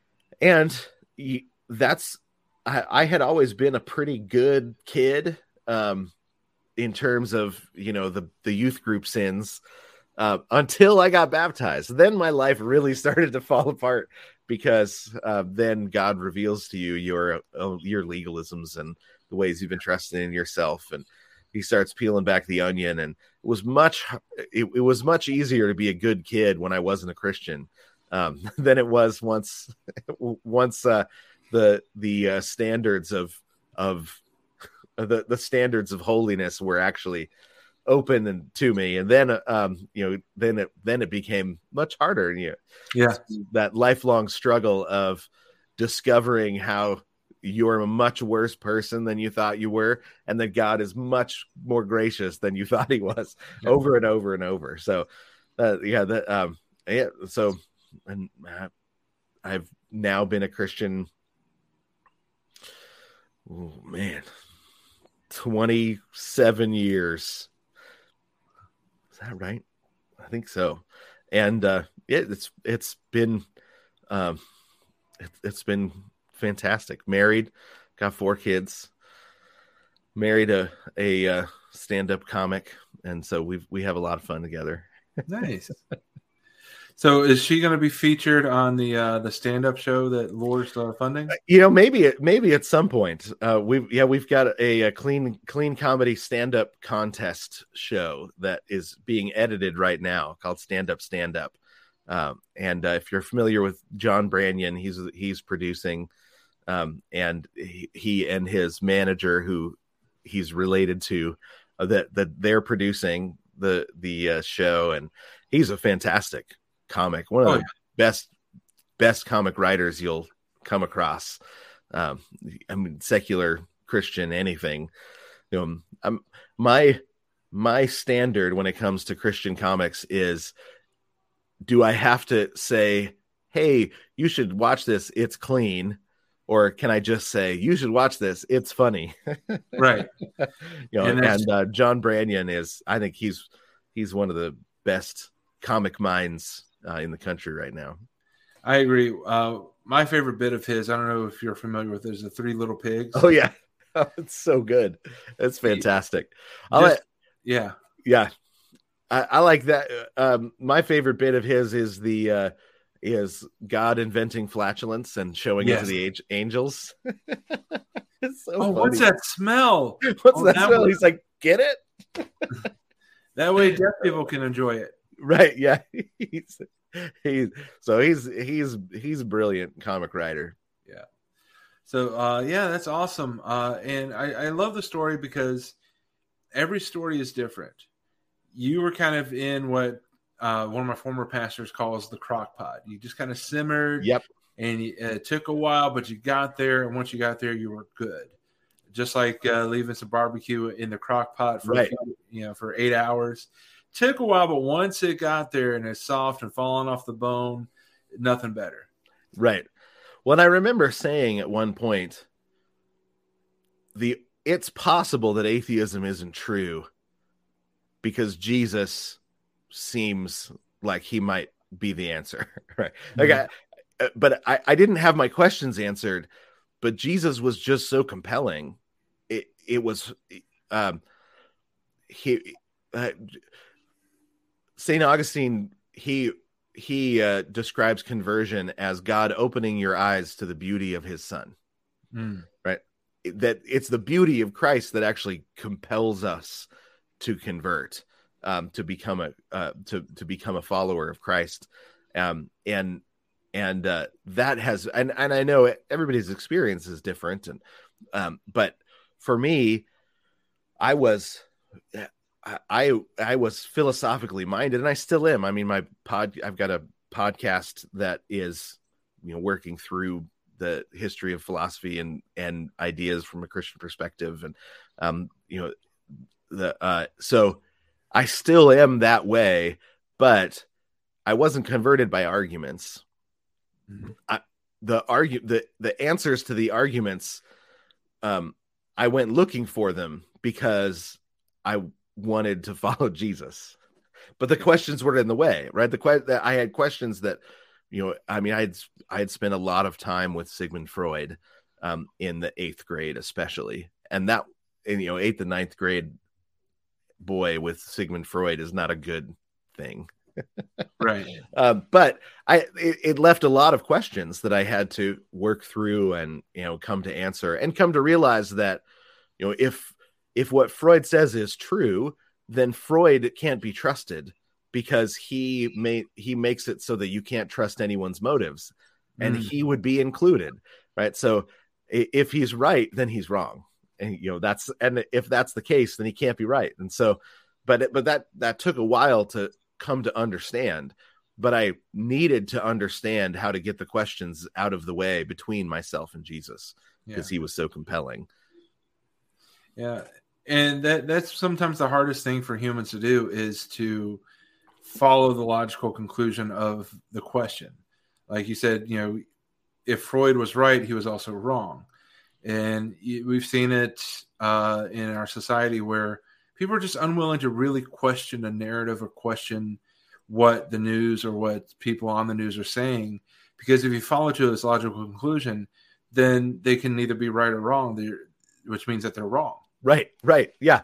and you, that's, I, I had always been a pretty good kid um, in terms of, you know, the, the youth group sins uh, until I got baptized. Then my life really started to fall apart because uh, then God reveals to you your, uh, your legalisms and the ways you've been trusting in yourself. And he starts peeling back the onion, and it was much it, it was much easier to be a good kid when I wasn't a Christian um, than it was once once uh, the the uh, standards of of the the standards of holiness were actually open and to me, and then um you know then it then it became much harder. And you know, yeah, that lifelong struggle of discovering how you're a much worse person than you thought you were, and that God is much more gracious than you thought he was, yeah. over and over and over. So uh, yeah that um yeah so and uh, I've now been a Christian, oh man, twenty-seven years. Is that right? I think so. And uh, it, it's it's been um, it, it's been fantastic. Married, got four kids. Married a a uh, stand-up comic, and so we we have a lot of fun together. Nice. So, is she going to be featured on the uh, the stand-up show that Lore's uh, funding? You know, maybe maybe at some point. Uh, we yeah, we've got a, a clean clean comedy stand-up contest show that is being edited right now called Stand Up Stand Up. Um, and uh, if you're familiar with John Branyan, he's he's producing, um, and he, he and his manager, who he's related to, uh, that that they're producing the the uh, show, and he's a fantastic comic, one of oh, the yeah. best best comic writers you'll come across. Um, I mean, secular, Christian, anything. You know, I'm, my my standard when it comes to Christian comics is, do I have to say, "Hey, you should watch this, it's clean," or can I just say, "You should watch this, it's funny"? Right. You know, and, and uh, John Branyan is, I think he's he's one of the best comic minds Uh, in the country right now. I agree. Uh, my favorite bit of his, I don't know if you're familiar with, there's the Three Little Pigs. Oh yeah, oh, it's so good. It's fantastic. Just, let, yeah, yeah, I, I like that. Um, my favorite bit of his is the uh, is God inventing flatulence and showing yes. it to the age- angels. It's so oh, funny. what's that smell? What's oh, that, that smell? was... He's like, get it. That way, deaf people can enjoy it. Right? Yeah. He's, he's so he's he's he's a brilliant comic writer. Yeah. So uh, yeah, that's awesome. Uh, and I, I love the story because every story is different. You were kind of in what uh, one of my former pastors calls the crock pot. You just kind of simmered. Yep. And you, it took a while, but you got there. And once you got there, you were good. Just like uh, leaving some barbecue in the crock pot for right. you know for eight hours. Took a while, but once it got there and it's soft and falling off the bone, nothing better. Right. What I remember saying at one point, the it's possible that atheism isn't true because Jesus seems like he might be the answer. Right. Like mm-hmm. I, but I, I didn't have my questions answered, but Jesus was just so compelling. It it was um he uh, Saint Augustine, he he uh, describes conversion as God opening your eyes to the beauty of his son, mm. right? That it's the beauty of Christ that actually compels us to convert, um, to become a uh, to to become a follower of Christ, um, and and uh, that has and and I know everybody's experience is different, and um, but for me, I was. I I was philosophically minded, and I still am. I mean, my pod I've got a podcast that is, you know, working through the history of philosophy and and ideas from a Christian perspective, and um, you know, the uh, so I still am that way, but I wasn't converted by arguments. Mm-hmm. I, the argue the the answers to the arguments, um, I went looking for them because I wanted to follow Jesus, but the questions were in the way, right? The que- I had questions that, you know, I mean, I had I had spent a lot of time with Sigmund Freud, um, in the eighth grade, especially, and that, and, you know, eighth and ninth grade boy with Sigmund Freud is not a good thing, right? Um, but I it, it left a lot of questions that I had to work through and, you know, come to answer and come to realize that, you know, if if what Freud says is true, then Freud can't be trusted because he may he makes it so that you can't trust anyone's motives, and mm. he would be included, right? So if he's right, then he's wrong, and you know that's and if that's the case, then he can't be right. And so, but but that that took a while to come to understand. But I needed to understand how to get the questions out of the way between myself and Jesus, because yeah. he was so compelling. Yeah. And that that's sometimes the hardest thing for humans to do, is to follow the logical conclusion of the question. Like you said, you know, if Freud was right, he was also wrong. And we've seen it uh, in our society where people are just unwilling to really question a narrative or question what the news or what people on the news are saying, because if you follow to this logical conclusion, then they can neither be right or wrong, which means that they're wrong. Right, right, yeah.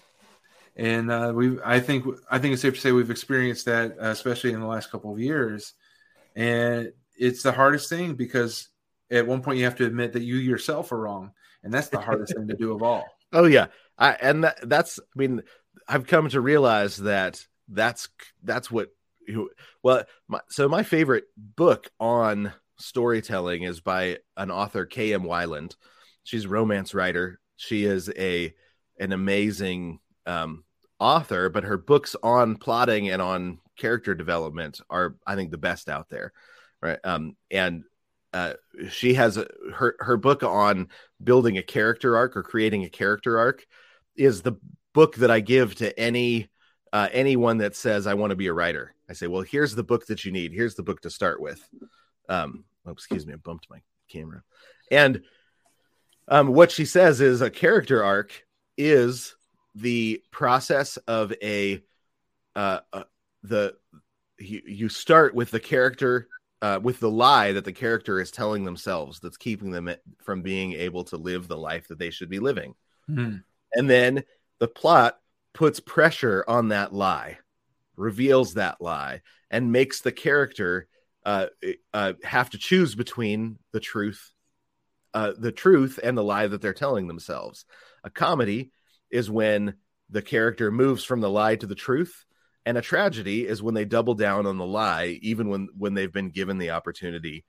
And uh, we, I think, I think it's safe to say we've experienced that, uh, especially in the last couple of years. And it's the hardest thing, because at one point you have to admit that you yourself are wrong, and that's the hardest thing to do of all. Oh yeah, I, and that, that's, I mean, I've come to realize that. That's that's what you well my, so my favorite book on storytelling is by an author, K M Weiland. She's a romance writer. She is a an amazing um, author, but her books on plotting and on character development are, I think, the best out there, right? Um, and uh, she has a, her her book on building a character arc or creating a character arc is the book that I give to any. Uh, anyone that says, I want to be a writer. I say, well, here's the book that you need. Here's the book to start with. Um, oh, excuse me, I bumped my camera. And um, what she says is a character arc is the process of a, uh, uh, the, you, you start with the character, uh, with the lie that the character is telling themselves that's keeping them from being able to live the life that they should be living. Mm. And then the plot puts pressure on that lie, reveals that lie, and makes the character uh, uh, have to choose between the truth, uh, the truth and the lie that they're telling themselves. A comedy is when the character moves from the lie to the truth, and a tragedy is when they double down on the lie, even when, when they've been given the opportunity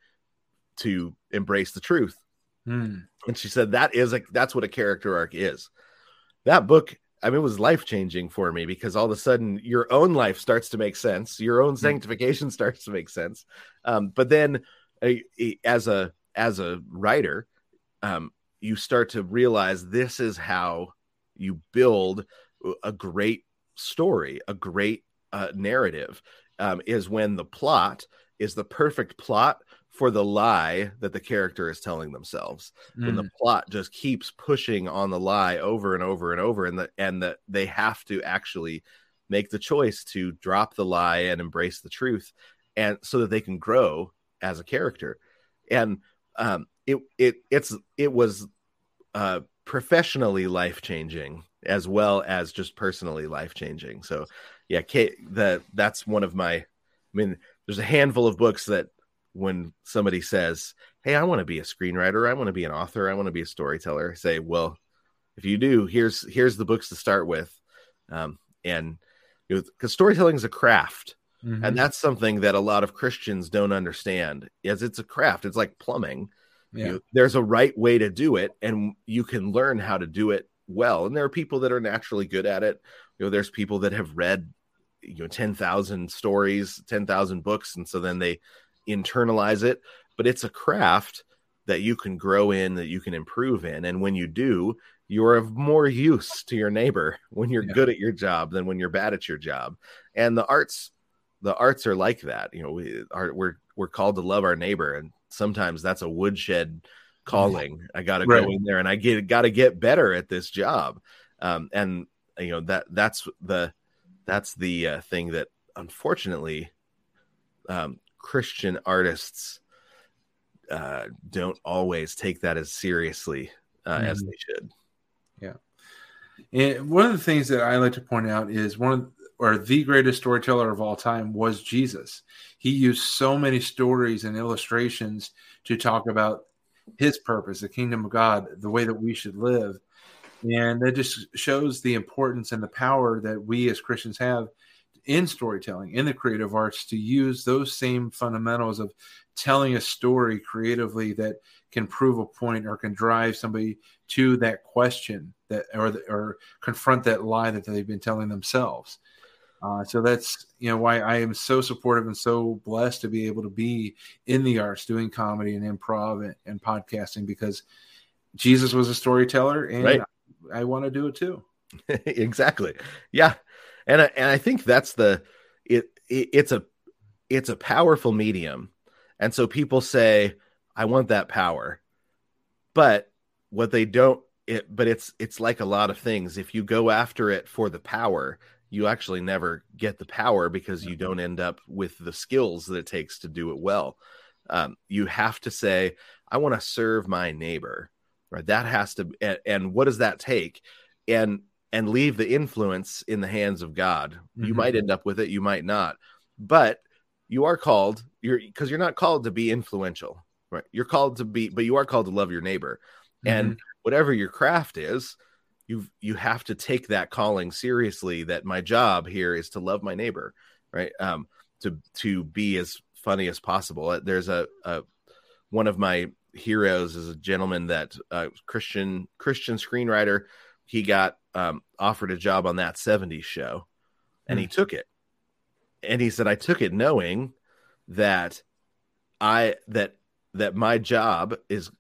to embrace the truth. Mm. And she said that is a, that's what a character arc is. That book, I mean, it was life-changing for me, because all of a sudden your own life starts to make sense. Your own sanctification starts to make sense. Um, but then uh, as a, as a writer, um, you start to realize this is how you build a great story, a great uh, narrative, um, is when the plot is the perfect plot for the lie that the character is telling themselves. Mm. When the plot just keeps pushing on the lie over and over and over, and the, and that they have to actually make the choice to drop the lie and embrace the truth, and so that they can grow as a character. And um, it it it's it was uh, professionally life-changing as well as just personally life-changing. So yeah, Kate, the that's one of my. I mean, there's a handful of books that, when somebody says, hey, I want to be a screenwriter, I want to be an author, I want to be a storyteller, I say, well, if you do, here's here's the books to start with. Um, and you know, because storytelling is a craft. Mm-hmm. And that's something that a lot of Christians don't understand, is it's a craft. It's like plumbing. Yeah. You know, there's a right way to do it, and you can learn how to do it well. And there are people that are naturally good at it. You know, there's people that have read, you know, ten thousand stories, ten thousand books, and so then they internalize it. But it's a craft that you can grow in, that you can improve in, and when you do, you're of more use to your neighbor when you're yeah. good at your job than when you're bad at your job. And the arts the arts are like that. You know, we are we're we're called to love our neighbor, and sometimes that's a woodshed calling. I got to right. go in there and I get got to get better at this job. Um, and you know, that that's the that's the uh, thing that unfortunately um, Christian artists uh, don't always take that as seriously uh, mm-hmm. as they should. Yeah. And one of the things that I like to point out is one of, or the greatest storyteller of all time was Jesus. He used so many stories and illustrations to talk about his purpose, the kingdom of God, the way that we should live. And that just shows the importance and the power that we as Christians have in storytelling, in the creative arts, to use those same fundamentals of telling a story creatively that can prove a point or can drive somebody to that question that or or confront that lie that they've been telling themselves. Uh, so that's, you know, why I am so supportive and so blessed to be able to be in the arts, doing comedy and improv and, and podcasting, because Jesus was a storyteller, and right. I, I want to do it too. Exactly. Yeah. And I, and I think that's the, it, it, it's a, it's a powerful medium. And so people say, I want that power, but what they don't, it, but it's, it's like a lot of things. If you go after it for the power, you actually never get the power, because you don't end up with the skills that it takes to do it well. Um, you have to say, I want to serve my neighbor, right? That has to, and, and what does that take? And, and leave the influence in the hands of God. Mm-hmm. You might end up with it, you might not, but you are called, you're because you're not called to be influential, right? You're called to be, but you are called to love your neighbor. Mm-hmm. And whatever your craft is, you you have to take that calling seriously, that my job here is to love my neighbor, right? Um, to to be as funny as possible. There's a, a one of my heroes is a gentleman that uh, Christian Christian screenwriter. He got um, offered a job on That seventies Show, and mm. he took it. And he said, I took it knowing that I that that my job is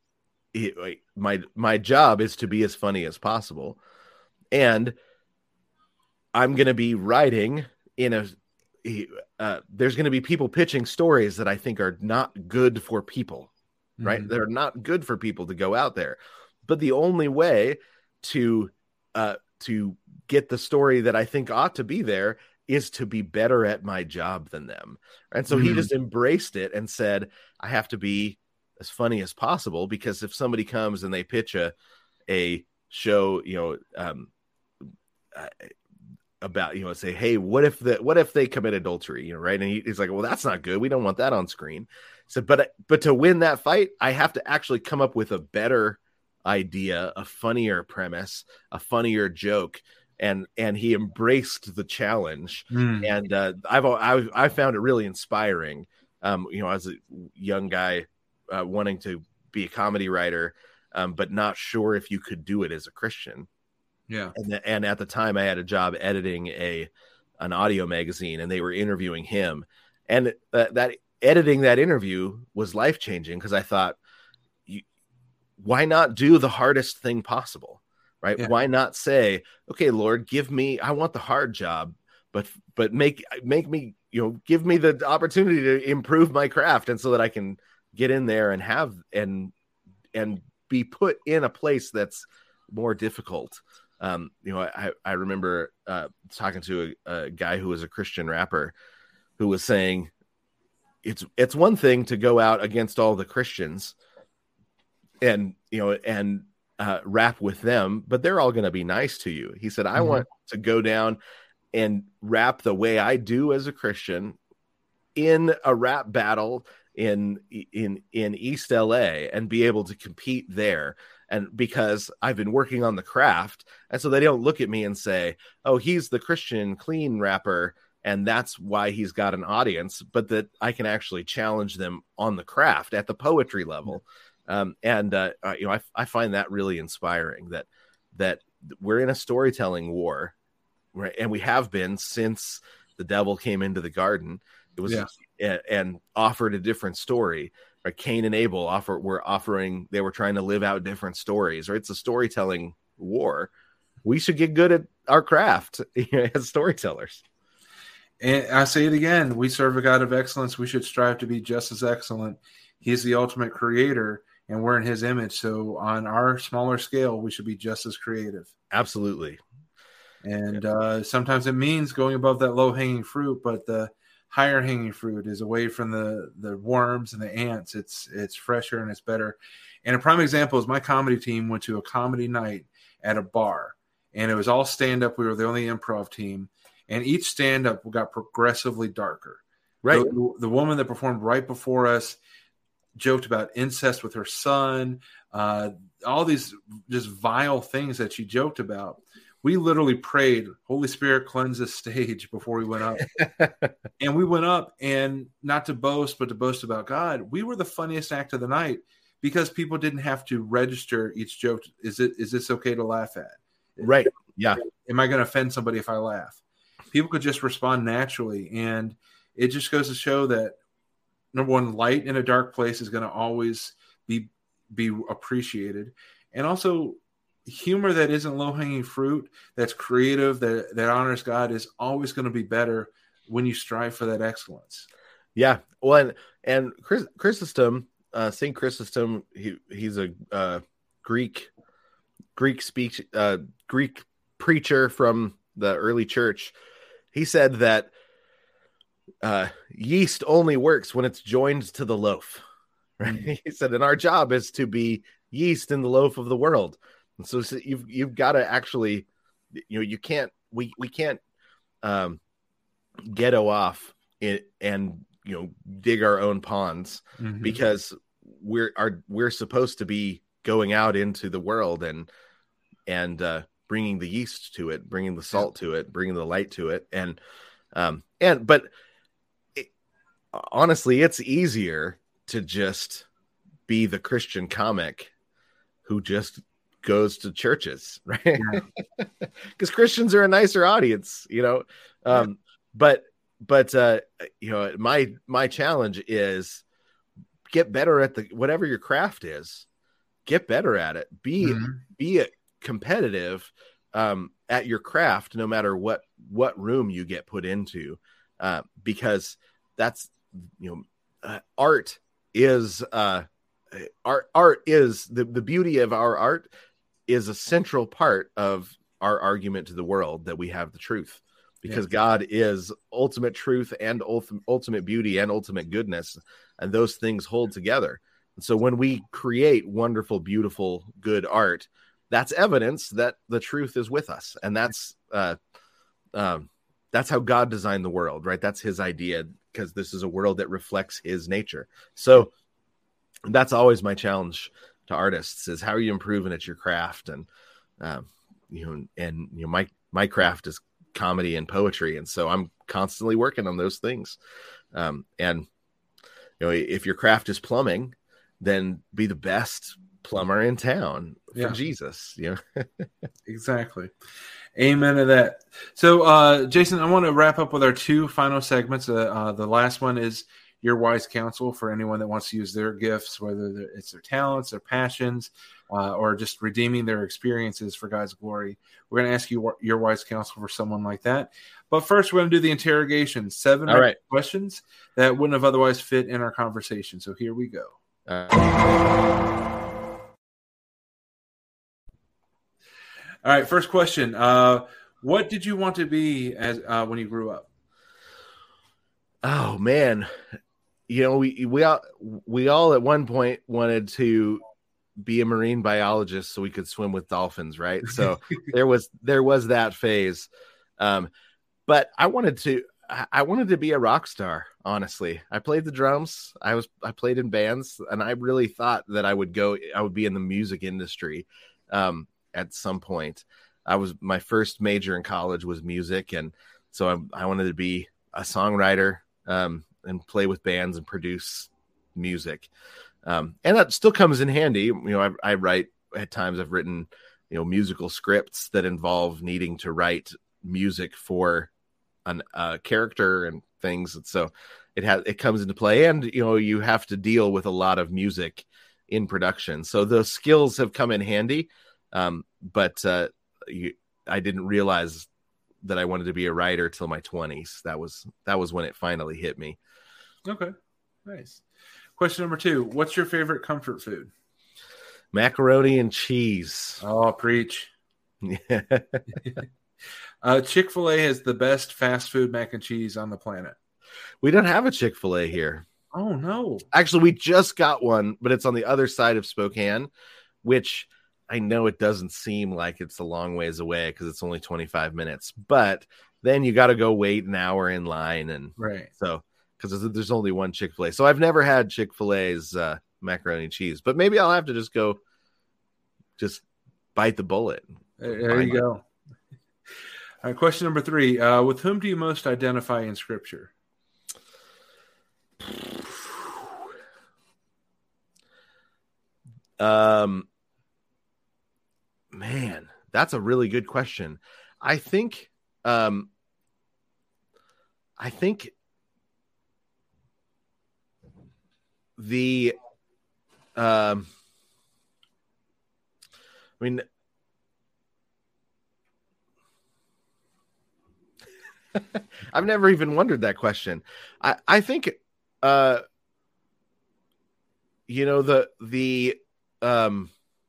my my job is to be as funny as possible, and I'm going to be writing in a uh, there's going to be people pitching stories that I think are not good for people, mm-hmm. right? They're not good for people to go out there. But the only way to uh, to get the story that I think ought to be there is to be better at my job than them. And so mm-hmm. he just embraced it and said, I have to be as funny as possible, because if somebody comes and they pitch a, a show, you know, um, uh, about, you know, say, hey, what if the, what if they commit adultery, you know, right? And he, he's like, well, that's not good. We don't want that on screen. So, but, but to win that fight, I have to actually come up with a better idea, a funnier premise, a funnier joke. And, and he embraced the challenge. Mm. And uh, I've, I've, I found it really inspiring. Um, you know, as a young guy uh, wanting to be a comedy writer, um, but not sure if you could do it as a Christian. Yeah. And, the, and at the time I had a job editing a, an audio magazine, and they were interviewing him. And uh, that editing that interview was life-changing, because I thought, you, why not do the hardest thing possible? Right. Yeah. Why not say, okay, Lord, give me, I want the hard job, but, but make, make me, you know, give me the opportunity to improve my craft. And so that I can get in there and have, and, and be put in a place that's more difficult. Um, you know, I, I remember uh, talking to a, a guy who was a Christian rapper who was saying it's, it's one thing to go out against all the Christians and, you know, and, Uh, rap with them, but they're all going to be nice to you. He said, I mm-hmm. want to go down and rap the way I do as a Christian in a rap battle in, in, in East L A and be able to compete there. And because I've been working on the craft. And so they don't look at me and say, oh, he's the Christian clean rapper, and that's why he's got an audience, but that I can actually challenge them on the craft at the poetry level. Mm-hmm. Um, and, uh, uh, you know, I, I find that really inspiring, that, that we're in a storytelling war, right? And we have been since the devil came into the garden. It was, yeah. and, and offered a different story, right? Cain and Abel offer, were offering, they were trying to live out different stories, or it's a storytelling war. We should get good at our craft, you know, as storytellers. And I say it again, we serve a God of excellence. We should strive to be just as excellent. He's the ultimate creator, and we're in his image. So on our smaller scale, we should be just as creative. Absolutely. And uh, sometimes it means going above that low hanging fruit, but the higher hanging fruit is away from the, the worms and the ants. It's, it's fresher and it's better. And a prime example is my comedy team went to a comedy night at a bar, and it was all stand up. We were the only improv team, and each stand up got progressively darker. Right. The, the woman that performed right before us, joked about incest with her son, uh, all these just vile things that she joked about. We literally prayed, Holy Spirit, cleanse this stage before we went up. And we went up, and not to boast, but to boast about God, we were the funniest act of the night because people didn't have to register each joke. Is it is this okay to laugh at? Right. Yeah. Am I going to offend somebody if I laugh? People could just respond naturally. And it just goes to show that, number one, light in a dark place is going to always be be appreciated. And also, humor that isn't low-hanging fruit, that's creative, that, that honors God, is always going to be better when you strive for that excellence. Yeah. Well, and, and Chris, Chrysostom, uh, Saint Chrysostom, he, he's a uh, Greek Greek speech uh, Greek preacher from the early church. He said that uh, yeast only works when it's joined to the loaf. Right? Mm-hmm. He said, and our job is to be yeast in the loaf of the world. And so, so you've you've got to actually, you know, you can't we we can't um, ghetto off it and you know dig our own ponds, mm-hmm. because we're are we're supposed to be going out into the world and and uh, bringing the yeast to it, bringing the salt to it, bringing the light to it, and um and but it, honestly, it's easier to just be the Christian comic who just goes to churches, right? Because yeah. Christians are a nicer audience, you know. Um, yeah. But but uh, you know, my my challenge is get better at the whatever your craft is. Get better at it. Be mm-hmm. be a competitive um, at your craft, no matter what what room you get put into, uh, because that's you know uh, art is uh, art art is the the beauty of our art is a central part of our argument to the world that we have the truth, because yeah. God is ultimate truth and ultimate, ultimate beauty and ultimate goodness, and those things hold together. And so when we create wonderful, beautiful, good art, that's evidence that the truth is with us. And that's uh, um, that's how God designed the world, right? That's his idea, because this is a world that reflects his nature. So that's always my challenge to artists, is how are you improving at your craft? And um, you know, and you know, my my craft is comedy and poetry, and so I'm constantly working on those things. Um, and you know, if your craft is plumbing, then be the best plumber in town for yeah. Jesus. You know, exactly. Amen to that. So, uh, Jason, I want to wrap up with our two final segments. Uh, uh, the last one is your wise counsel for anyone that wants to use their gifts, whether it's their talents, their passions, uh, or just redeeming their experiences for God's glory. We're going to ask you your wise counsel for someone like that. But first, we're going to do the interrogation. Seven All right. questions that wouldn't have otherwise fit in our conversation. So here we go. Uh, All right, first question. Uh, what did you want to be as uh, when you grew up? Oh, man. You know, we we all we all at one point wanted to be a marine biologist so we could swim with dolphins, right? So there was there was that phase. Um, but I wanted to I wanted to be a rock star, honestly. I played the drums. I was I played in bands, and I really thought that I would go I would be in the music industry um, at some point. I was my first major in college was music, and so I, I wanted to be a songwriter. Um, and play with bands and produce music. Um, and that still comes in handy. You know, I, I write at times I've written, you know, musical scripts that involve needing to write music for an uh, character and things. And so it has, it comes into play, and, you know, you have to deal with a lot of music in production. So those skills have come in handy. Um, but uh, you, I didn't realize that I wanted to be a writer till my twenties. That was that was when it finally hit me. Okay, nice. Question number two: what's your favorite comfort food? Macaroni and cheese. Oh, preach! Yeah. uh, Chick-fil-A has the best fast food mac and cheese on the planet. We don't have a Chick-fil-A here. Oh no! Actually, we just got one, but it's on the other side of Spokane, which I know it doesn't seem like it's a long ways away because it's only twenty-five minutes, but then you got to go wait an hour in line. And right. So because there's only one Chick-fil-A. So I've never had Chick-fil-A's uh, macaroni and cheese, but maybe I'll have to just go, just bite the bullet. There, there you go. All right, question number three. Uh, with whom do you most identify in Scripture? Um, man, that's a really good question. I think, um, I think the, um, I mean, I've never even wondered that question. I, I think, uh, you know, the, the, um,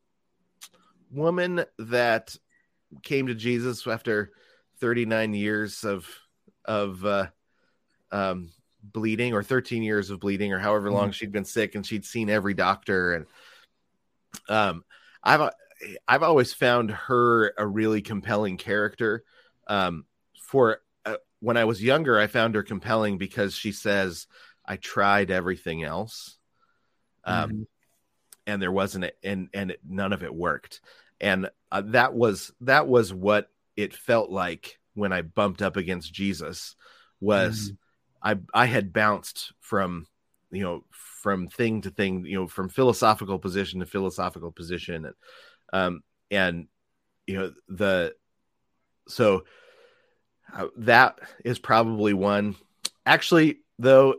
woman that came to Jesus after thirty-nine years of, of, uh, um, bleeding, or thirteen years of bleeding, or however long mm-hmm. she'd been sick, and she'd seen every doctor. And, um, I've, I've always found her a really compelling character. Um, for, uh, when I was younger, I found her compelling because she says, I tried everything else. Um, mm-hmm. and there wasn't, and, and it, none of it worked. And uh, that was, that was what it felt like when I bumped up against Jesus, was mm-hmm. I, I had bounced from, you know, from thing to thing, you know, from philosophical position to philosophical position. And, um, and, you know, the, so uh, that is probably one. Actually, though,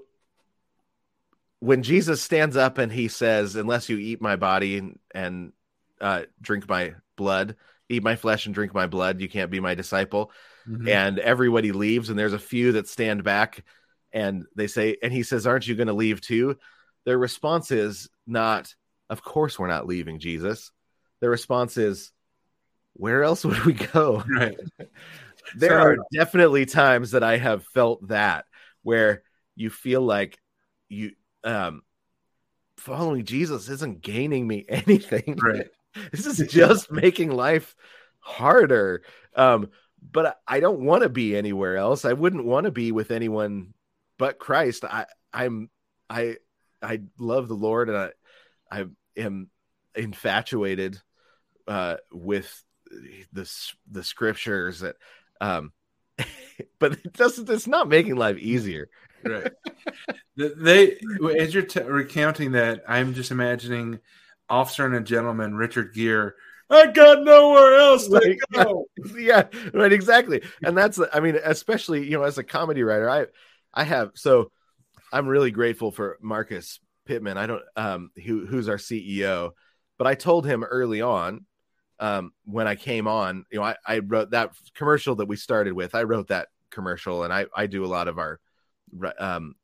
when Jesus stands up and he says, unless you eat my body and, and uh, drink my blood, eat my flesh and drink my blood, you can't be my disciple. Mm-hmm. And everybody leaves, and there's a few that stand back, and they say, and he says, aren't you going to leave too? Their response is not, of course we're not leaving, Jesus. Their response is, where else would we go? Right. There so, are definitely times that I have felt that, where you feel like you, um, following Jesus isn't gaining me anything. Right. This is just making life harder. Um, but I don't want to be anywhere else. I wouldn't want to be with anyone but Christ. I, I'm, I, I love the Lord, and I, I am infatuated uh, with the the scriptures. That, um, but it doesn't. It's not making life easier. Right. They, as you're t- recounting that, I'm just imagining Officer and a Gentleman, Richard Gere. I got nowhere else to right, go. Yeah, right, exactly. And that's, I mean, especially, you know, as a comedy writer, I, I have, so I'm really grateful for Marcus Pittman. I don't, um, who, who's our C E O, but I told him early on, um, when I came on, you know, I, I wrote that commercial that we started with. I wrote that commercial, and I, I do a lot of our, um,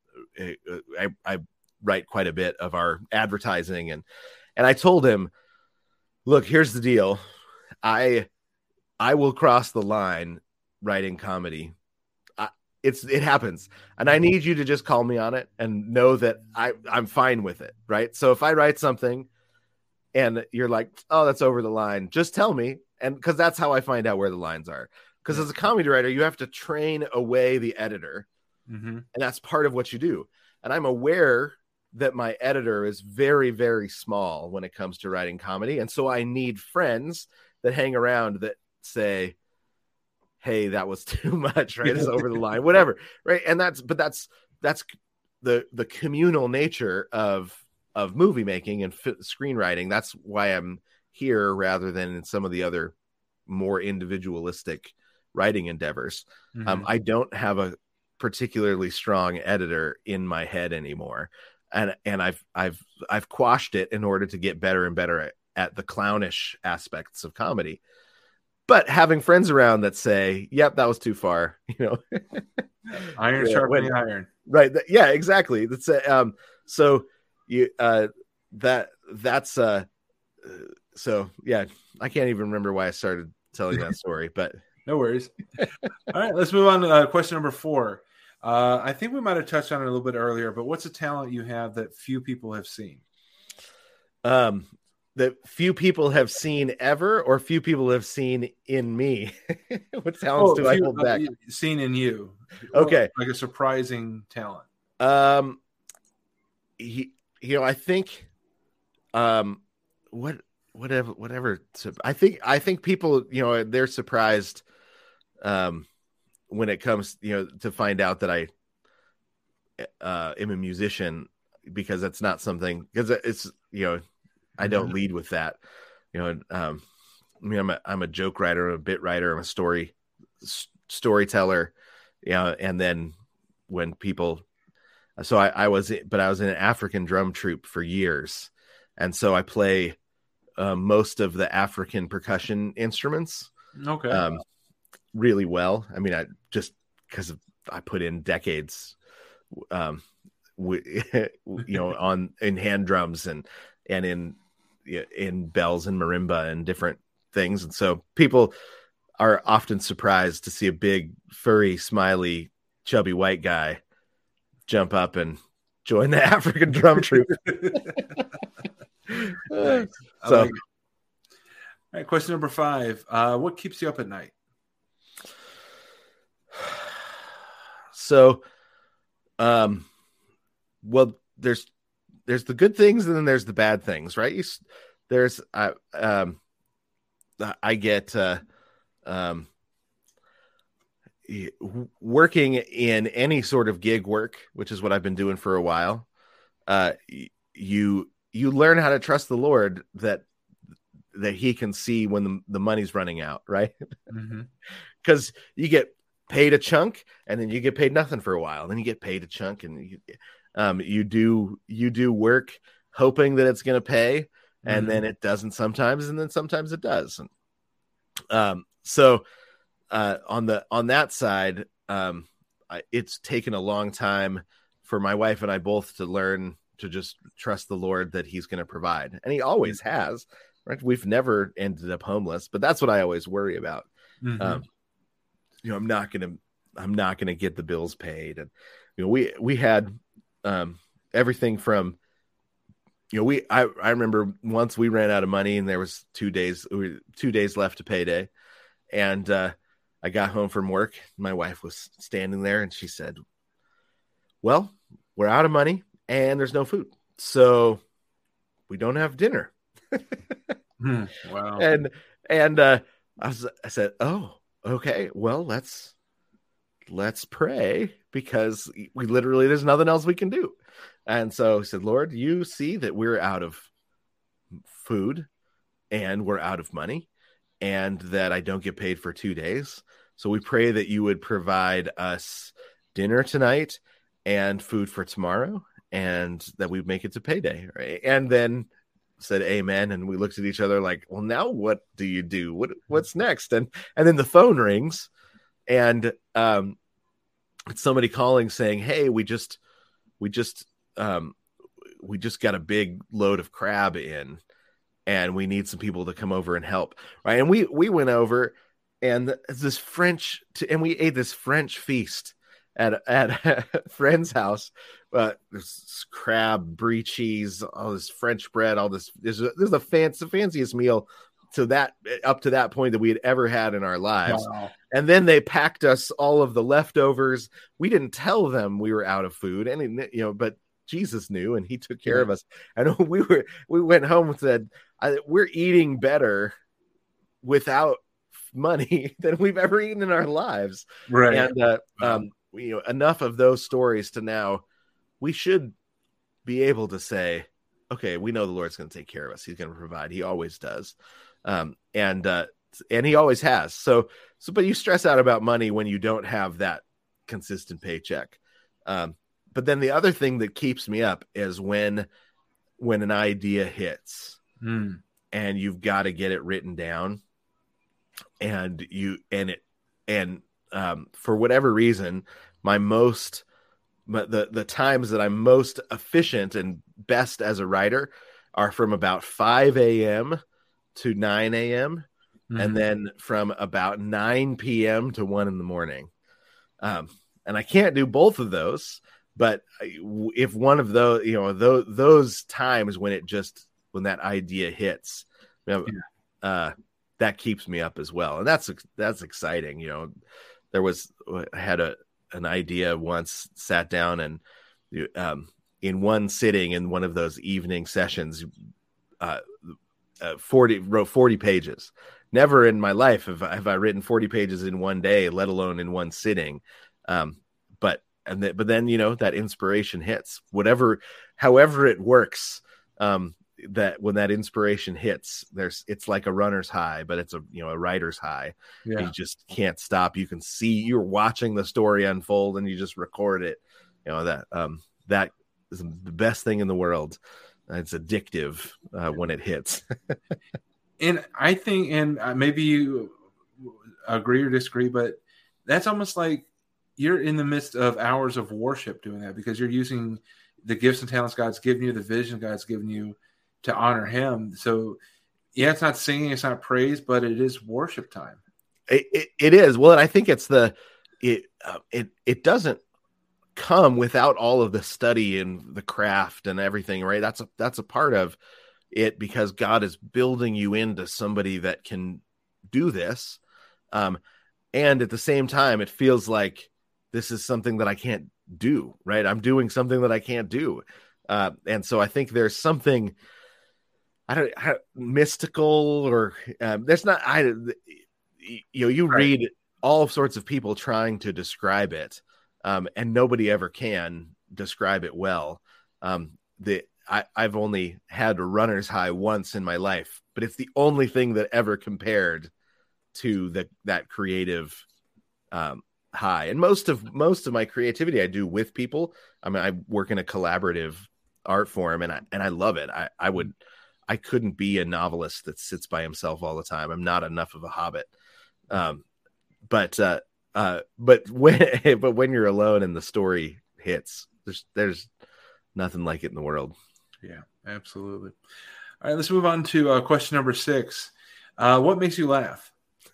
I, I write quite a bit of our advertising, and, and I told him, look, here's the deal. I, I will cross the line writing comedy. I, it's, it happens. And I need you to just call me on it and know that I, I'm fine with it. Right. So if I write something and you're like, oh, that's over the line, just tell me. And cause that's how I find out where the lines are. Cause as a comedy writer, you have to train away the editor. Mm-hmm. And that's part of what you do. And I'm aware that my editor is very, very small when it comes to writing comedy. And so I need friends that hang around that say, hey, that was too much, right? It's over the line, whatever. Right. And that's, but that's, that's the, the communal nature of, of movie making and f- screenwriting. That's why I'm here rather than in some of the other more individualistic writing endeavors. Mm-hmm. Um, I don't have a particularly strong editor in my head anymore. And, and I've, I've, I've quashed it in order to get better and better at, at the clownish aspects of comedy. But having friends around that say, yep, that was too far, you know, iron yeah, sharpening iron. Right. Th- yeah, exactly. That's a, um, so you, uh, that, that's, uh, so yeah, I can't even remember why I started telling that story, but no worries. All right, let's move on to uh, question number four. Uh, I think we might have touched on it a little bit earlier, but what's a talent you have that few people have seen? Um, that few people have seen ever, or few people have seen in me? What talents oh, do I hold back? Uh, seen in you. Okay. Like a surprising talent. Um, he, you know, I think, um, what, whatever, whatever. I think, I think people, you know, they're surprised, um, when it comes, you know, to find out that I, uh, am a musician, because that's not something, because it's, you know, I don't lead with that, you know. Um, I mean, I'm a, I'm a joke writer, I'm a bit writer, I'm a story storyteller, you know, and then when people, so I, I was, but I was in an African drum troupe for years. And so I play uh, most of the African percussion instruments. Okay. Um, really well. I mean, I just, cause I put in decades, um, w- you know, on, in hand drums and, and in, in bells and marimba and different things. And so people are often surprised to see a big, furry, smiley, chubby white guy jump up and join the African drum troupe. Nice. So, like all right, question number five. Uh, what keeps you up at night? So, um, well, there's there's the good things and then there's the bad things, right? You, there's I um, I get uh, um, working in any sort of gig work, which is what I've been doing for a while. Uh, you you learn how to trust the Lord that that He can see when the, the money's running out, right? Because mm-hmm. you get paid a chunk and then you get paid nothing for a while, and then you get paid a chunk, and you, um, you do you do work hoping that it's going to pay, and mm-hmm. then it doesn't sometimes, and then sometimes it does. And, um, so uh, on the on that side, um, I, it's taken a long time for my wife and I both to learn to just trust the Lord that He's going to provide, and He always has. Right? We've never ended up homeless, but that's what I always worry about. Mm-hmm. Um, you know, I'm not going to, I'm not going to get the bills paid. And, you know, we, we had, um, everything from, you know, we, I, I remember once we ran out of money and there was two days, two days left to payday. And, uh, I got home from work. My wife was standing there and she said, well, we're out of money and there's no food. So we don't have dinner. Wow. And, and, uh, I was, I said, oh, okay, well, let's let's pray, because we literally, there's nothing else we can do. And so he said, Lord, you see that we're out of food and we're out of money and that I don't get paid for two days. So we pray that you would provide us dinner tonight and food for tomorrow, and that we make it to payday. Right? And then said amen, and we looked at each other like, well, now what do you do? What what's next? And and then the phone rings, and um it's somebody calling saying, hey, we just we just um we just got a big load of crab in, and we need some people to come over and help. Right. And we we went over, and this French t- and we ate this French feast at at a friend's house. Uh, there's crab, brie cheese, all this French bread, all this. This is the fancy, fanciest meal to that up to that point that we had ever had in our lives. Wow. And then they packed us all of the leftovers. We didn't tell them we were out of food, and you know, but Jesus knew, and He took care yeah. of us. And we were we went home and said, I, "We're eating better without money than we've ever eaten in our lives." Right. And uh, um, you know, enough of those stories to now. We should be able to say, okay, we know the Lord's going to take care of us. He's going to provide. He always does. Um, and, uh, and He always has. So, so, but you stress out about money when you don't have that consistent paycheck. Um, but then the other thing that keeps me up is when, when an idea hits mm. and you've got to get it written down, and you, and it, and, um, for whatever reason, my most, But the, the times that I'm most efficient and best as a writer are from about five a.m. to nine a.m. Mm-hmm. and then from about nine p.m. to one in the morning. Um, and I can't do both of those, but if one of those, you know, those, those times when it just, when that idea hits, you know, yeah. uh, that keeps me up as well. And that's, that's exciting. You know, there was, I had a, an idea once, sat down and you, um, in one sitting in one of those evening sessions, uh, uh, forty wrote forty pages. Never in my life have, have I written forty pages in one day, let alone in one sitting. Um, but and th- but then you know that inspiration hits. Whatever, however it works. Um, that when that inspiration hits, there's it's like a runner's high, but it's a you know a writer's high. Yeah. You just can't stop. You can see you're watching the story unfold, and you just record it. You know that um, that is the best thing in the world. It's addictive uh, when it hits. And I think, and maybe you agree or disagree, but that's almost like you're in the midst of hours of worship doing that, because you're using the gifts and talents God's given you, the vision God's given you to honor him. So yeah, it's not singing, it's not praise, but it is worship time. It, it, it is. Well, and I think it's the, it, uh, it, it doesn't come without all of the study and the craft and everything, right? That's a, that's a part of it, because God is building you into somebody that can do this. Um, and at the same time, it feels like this is something that I can't do, right? I'm doing something that I can't do. Uh, and so I think there's something, I don't, I don't mystical or um, there's not, I, you know, you right. read all sorts of people trying to describe it. Um, and nobody ever can describe it well. Um, the, I, I've only had a runner's high once in my life, but it's the only thing that ever compared to the, that creative um, high. And most of, most of my creativity I do with people. I mean, I work in a collaborative art form, and I, and I love it. I, I would, I couldn't be a novelist that sits by himself all the time. I'm not enough of a hobbit. Um, but, uh, uh, but when, but when you're alone and the story hits, there's, there's nothing like it in the world. Yeah, absolutely. All right, let's move on to uh, question number six. Uh, what makes you laugh?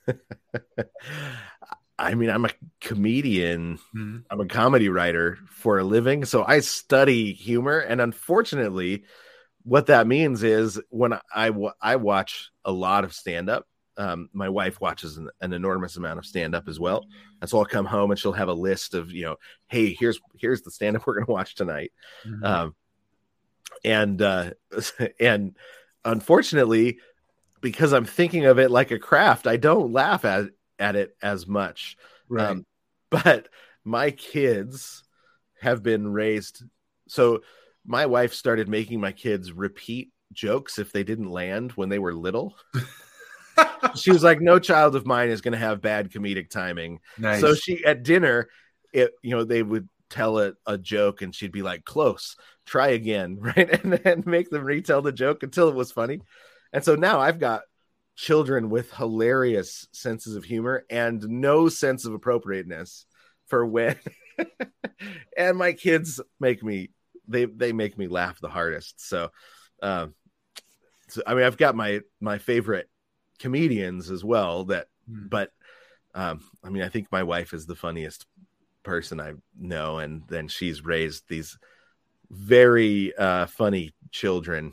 I mean, I'm a comedian. Mm-hmm. I'm a comedy writer for a living. So I study humor. And unfortunately, what that means is when I, I watch a lot of stand-up, um, my wife watches an, an enormous amount of stand-up as well. And so I'll come home and she'll have a list of, you know, hey, here's here's the stand-up we're going to watch tonight. Mm-hmm. Um, and uh, and unfortunately, because I'm thinking of it like a craft, I don't laugh at at it as much. Right. Um, but my kids have been raised. So my wife started making my kids repeat jokes if they didn't land when they were little. She was like, no child of mine is going to have bad comedic timing. Nice. So she, at dinner, it, you know, they would tell a, a joke and she'd be like, close, try again. Right. And then make them retell the joke until it was funny. And so now I've got children with hilarious senses of humor and no sense of appropriateness for when, and my kids make me, they, they make me laugh the hardest. So, um, so, I mean, I've got my, my favorite comedians as well that, mm. but, um, I mean, I think my wife is the funniest person I know. And then she's raised these very, uh, funny children.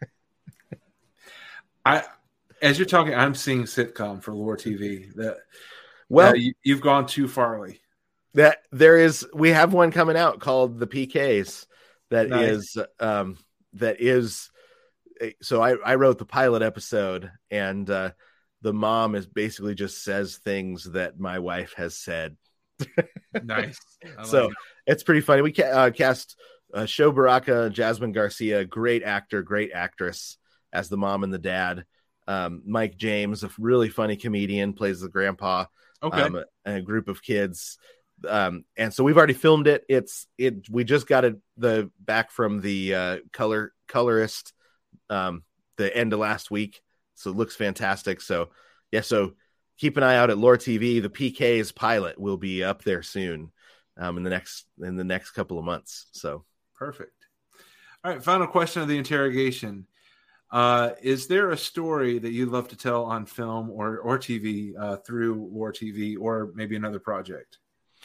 I, as you're talking, I'm seeing sitcom for Lore T V. That well, uh, you, you've gone too farly. That there is, we have one coming out called The P Ks. That nice. is, um, that is. So I, I wrote the pilot episode, and uh, the mom is basically just says things that my wife has said. Nice. So it. It's pretty funny. We ca- uh, cast uh, Sho Baraka, Jasmine Garcia, great actor, great actress, as the mom and the dad. Um, Mike James, a really funny comedian, plays the grandpa. Okay. Um, and a group of kids. Um, and so we've already filmed it. It's it. We just got it the back from the uh, color colorist um, the end of last week. So it looks fantastic. So yeah. So keep an eye out at Lore T V. The P K's pilot will be up there soon um, in the next in the next couple of months. So perfect. All right. Final question of the interrogation. Uh, is there a story that you'd love to tell on film or, or T V uh, through Lore T V or maybe another project?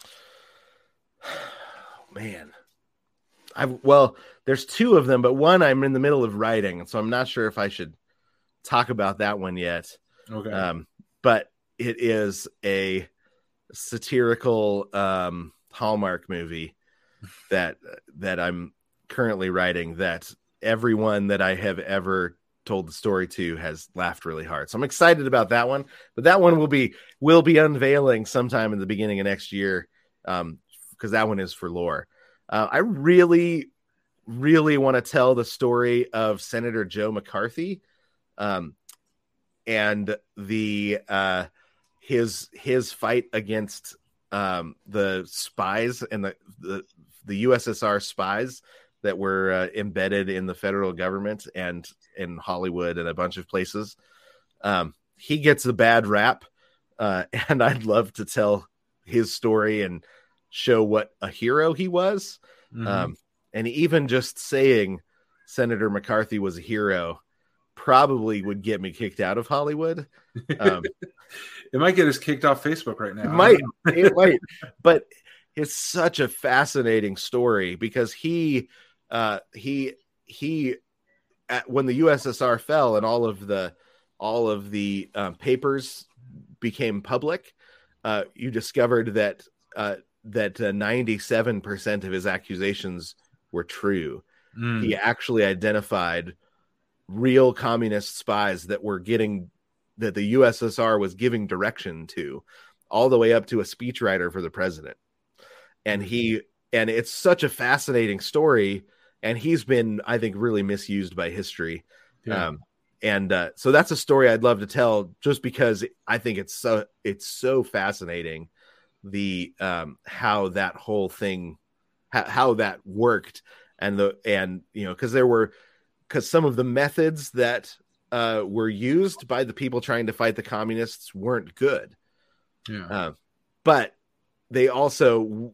Man, I well, there's two of them, but one I'm in the middle of writing, so I'm not sure if I should talk about that one yet. Okay. Um, but it is a satirical um, Hallmark movie that that I'm currently writing that everyone that I have ever told the story to has laughed really hard. So I'm excited about that one. But that one will be will be unveiling sometime in the beginning of next year, um, because that one is for lore. Uh, I really, really want to tell the story of Senator Joe McCarthy, um, and the uh, his his fight against um, the spies and the, the the U S S R spies that were uh, embedded in the federal government and in Hollywood and a bunch of places. Um, he gets a bad rap, uh, and I'd love to tell his story and show what a hero he was. Mm-hmm. Um, and even just saying Senator McCarthy was a hero probably would get me kicked out of Hollywood. Um, it might get us kicked off Facebook right now. It might, it might, but it's such a fascinating story because he, uh, he, he, at, when the U S S R fell and all of the, all of the um, papers became public, uh, you discovered that, uh, that uh, ninety-seven percent of his accusations were true. Mm. He actually identified real communist spies that were getting, that the U S S R was giving direction to, all the way up to a speechwriter for the president. And he, and it's such a fascinating story. And he's been, I think, really misused by history. Yeah. Um, and uh, so that's a story I'd love to tell just because I think it's so, it's so fascinating. The, um, how that whole thing, how, how that worked. And the, and, you know, cause there were, cause some of the methods that uh, were used by the people trying to fight the communists weren't good. Yeah. Uh, but they also,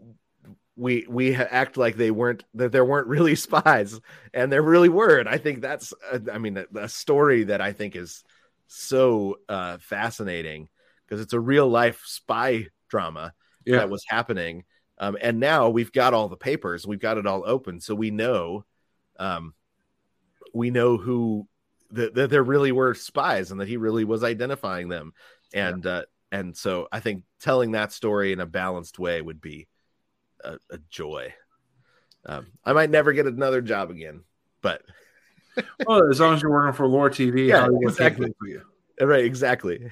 we we act like they weren't, that there weren't really spies, and there really were. And I think that's, a, I mean, a, a story that I think is so uh, fascinating because it's a real life spy drama yeah. that was happening. Um, and now we've got all the papers, we've got it all open, so we know, um, we know who that, that there really were spies, and that he really was identifying them, and yeah. uh, and so I think telling that story in a balanced way would be a, a joy. Um, I might never get another job again, but well, as long as you're working for Lore T V, yeah, how exactly. For you. Right, exactly.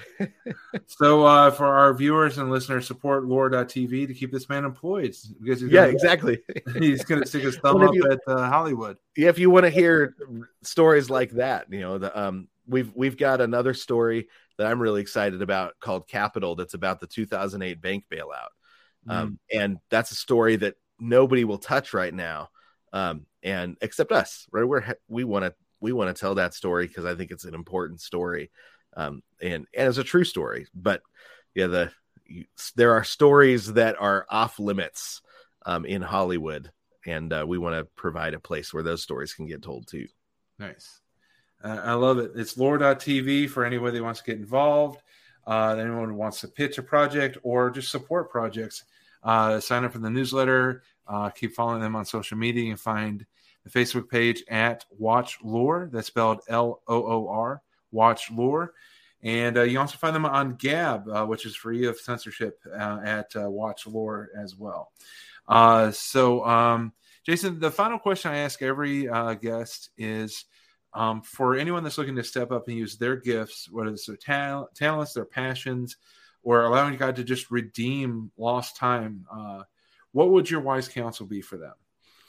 So uh, for our viewers and listeners, support lore dot t v to keep this man employed. Because he's yeah, gonna, exactly. He's going to stick his thumb up you, at uh, Hollywood. Yeah, if you want to hear stories like that, you know, the, um, we've we've got another story that I'm really excited about called Capital. That's about the two thousand eight bank bailout, mm. um, and that's a story that nobody will touch right now, um, and except us. Right, we're we want to we want to tell that story because I think it's an important story. Um, and, and it's a true story, but yeah, the, you, there are stories that are off limits, um, in Hollywood, and, uh, we want to provide a place where those stories can get told too. Nice. Uh, I love it. It's lore dot t v for anybody that wants to get involved. Uh, anyone who wants to pitch a project or just support projects, uh, sign up for the newsletter, uh, keep following them on social media. You can find the Facebook page at Watch Lore. That's spelled L O O R. Watch Lore, and uh, you also find them on Gab, uh, which is free of censorship, uh, at uh, Watch Lore as well. Uh, so, um, Jason, the final question I ask every uh, guest is, um, for anyone that's looking to step up and use their gifts, whether it's their ta- talents, their passions, or allowing God to just redeem lost time, uh, what would your wise counsel be for them?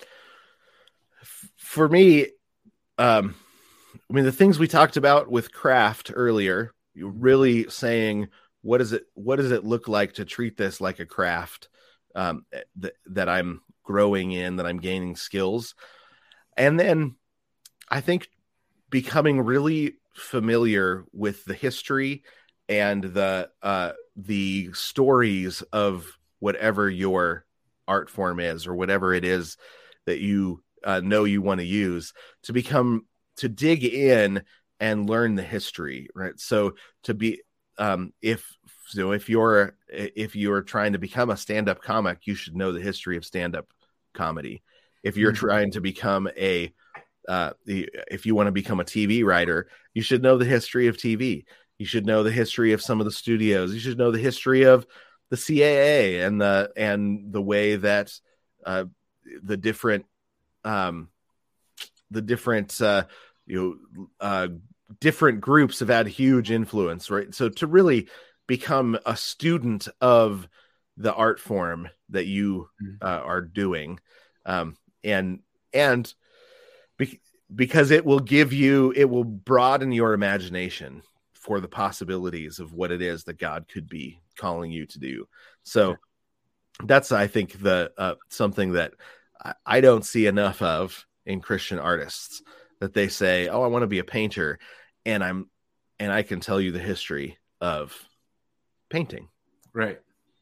For me, um, I mean, the things we talked about with craft earlier, you're really saying, what is it, what does it look like to treat this like a craft, um, th- that I'm growing in, that I'm gaining skills. And then I think becoming really familiar with the history and the, uh, the stories of whatever your art form is, or whatever it is that you uh, know you want to use, to become to dig in and learn the history, right? So to be, um, if so, if you're if you're trying to become a stand-up comic, you should know the history of stand-up comedy. If you're mm-hmm. trying to become a, uh, if you want to become a T V writer, you should know the history of T V. You should know the history of some of the studios. You should know the history of the C A A and the and the way that uh, the different um, the different uh, you know uh, different groups have had huge influence, right? So to really become a student of the art form that you uh, are doing, um, and and be- because it will give you, it will broaden your imagination for the possibilities of what it is that God could be calling you to do. So that's, I think, the uh, something that I, I don't see enough of in Christian artists, that they say, "Oh, I want to be a painter," and I'm, and I can tell you the history of painting. Right.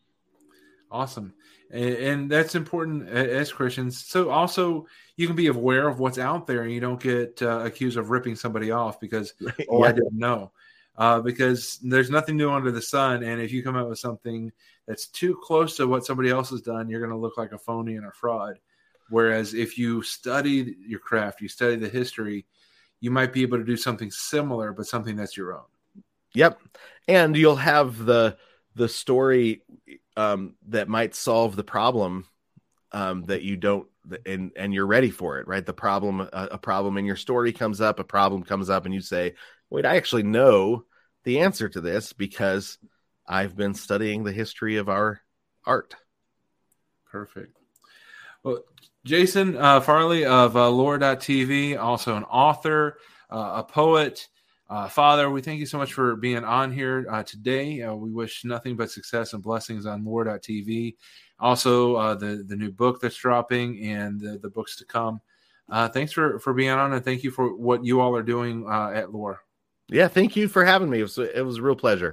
Awesome. And, and that's important as Christians. So also you can be aware of what's out there, and you don't get uh, accused of ripping somebody off because, oh, yeah. I didn't know. Uh, because there's nothing new under the sun. And if you come out with something that's too close to what somebody else has done, you're going to look like a phony and a fraud. Whereas if you study your craft, you study the history, you might be able to do something similar, but something that's your own. Yep. And you'll have the, the story um, that might solve the problem um, that you don't, and, and you're ready for it, right? The problem, a, a problem in your story comes up, a problem comes up, and you say, wait, I actually know the answer to this because I've been studying the history of our art. Perfect. Well, Jason uh, Farley of uh, lore dot t v, also an author, uh, a poet, uh, father, we thank you so much for being on here uh, today. Uh, we wish nothing but success and blessings on lore dot t v. Also, uh, the, the new book that's dropping and the, the books to come. Uh, thanks for, for being on, and thank you for what you all are doing uh, at Lore. Yeah, thank you for having me. It was, it was a real pleasure.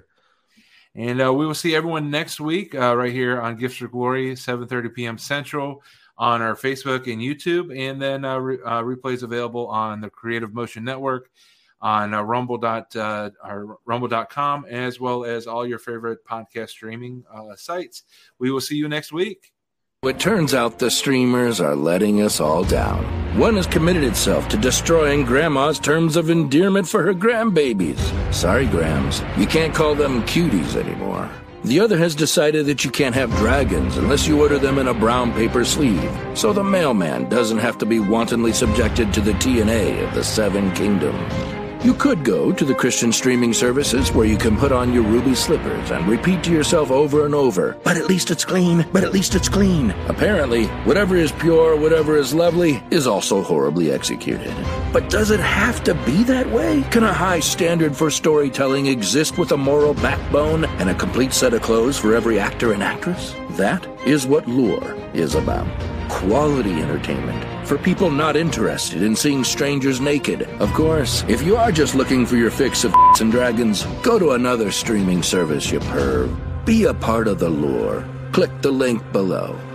And uh, we will see everyone next week uh, right here on Gifts for Glory, seven thirty p.m. Central on our Facebook and YouTube. And then uh, re- uh, replays available on the Creative Motion Network, on uh, Rumble. Uh, our Rumble dot com, as well as all your favorite podcast streaming uh, sites. We will see you next week. It turns out the streamers are letting us all down. One has committed itself to destroying Grandma's terms of endearment for her grandbabies. Sorry, Grams, you can't call them cuties anymore. The other has decided that you can't have dragons unless you order them in a brown paper sleeve, so the mailman doesn't have to be wantonly subjected to the T N A of the Seven Kingdoms. You could go to the Christian streaming services where you can put on your ruby slippers and repeat to yourself over and over, but at least it's clean, but at least it's clean. Apparently, whatever is pure, whatever is lovely, is also horribly executed. But does it have to be that way? Can a high standard for storytelling exist with a moral backbone and a complete set of clothes for every actor and actress? That is what Lore is about. Quality entertainment for people not interested in seeing strangers naked. Of course, if you are just looking for your fix of and dragons, go to another streaming service, you perv. Be a part of the Lore. Click the link below.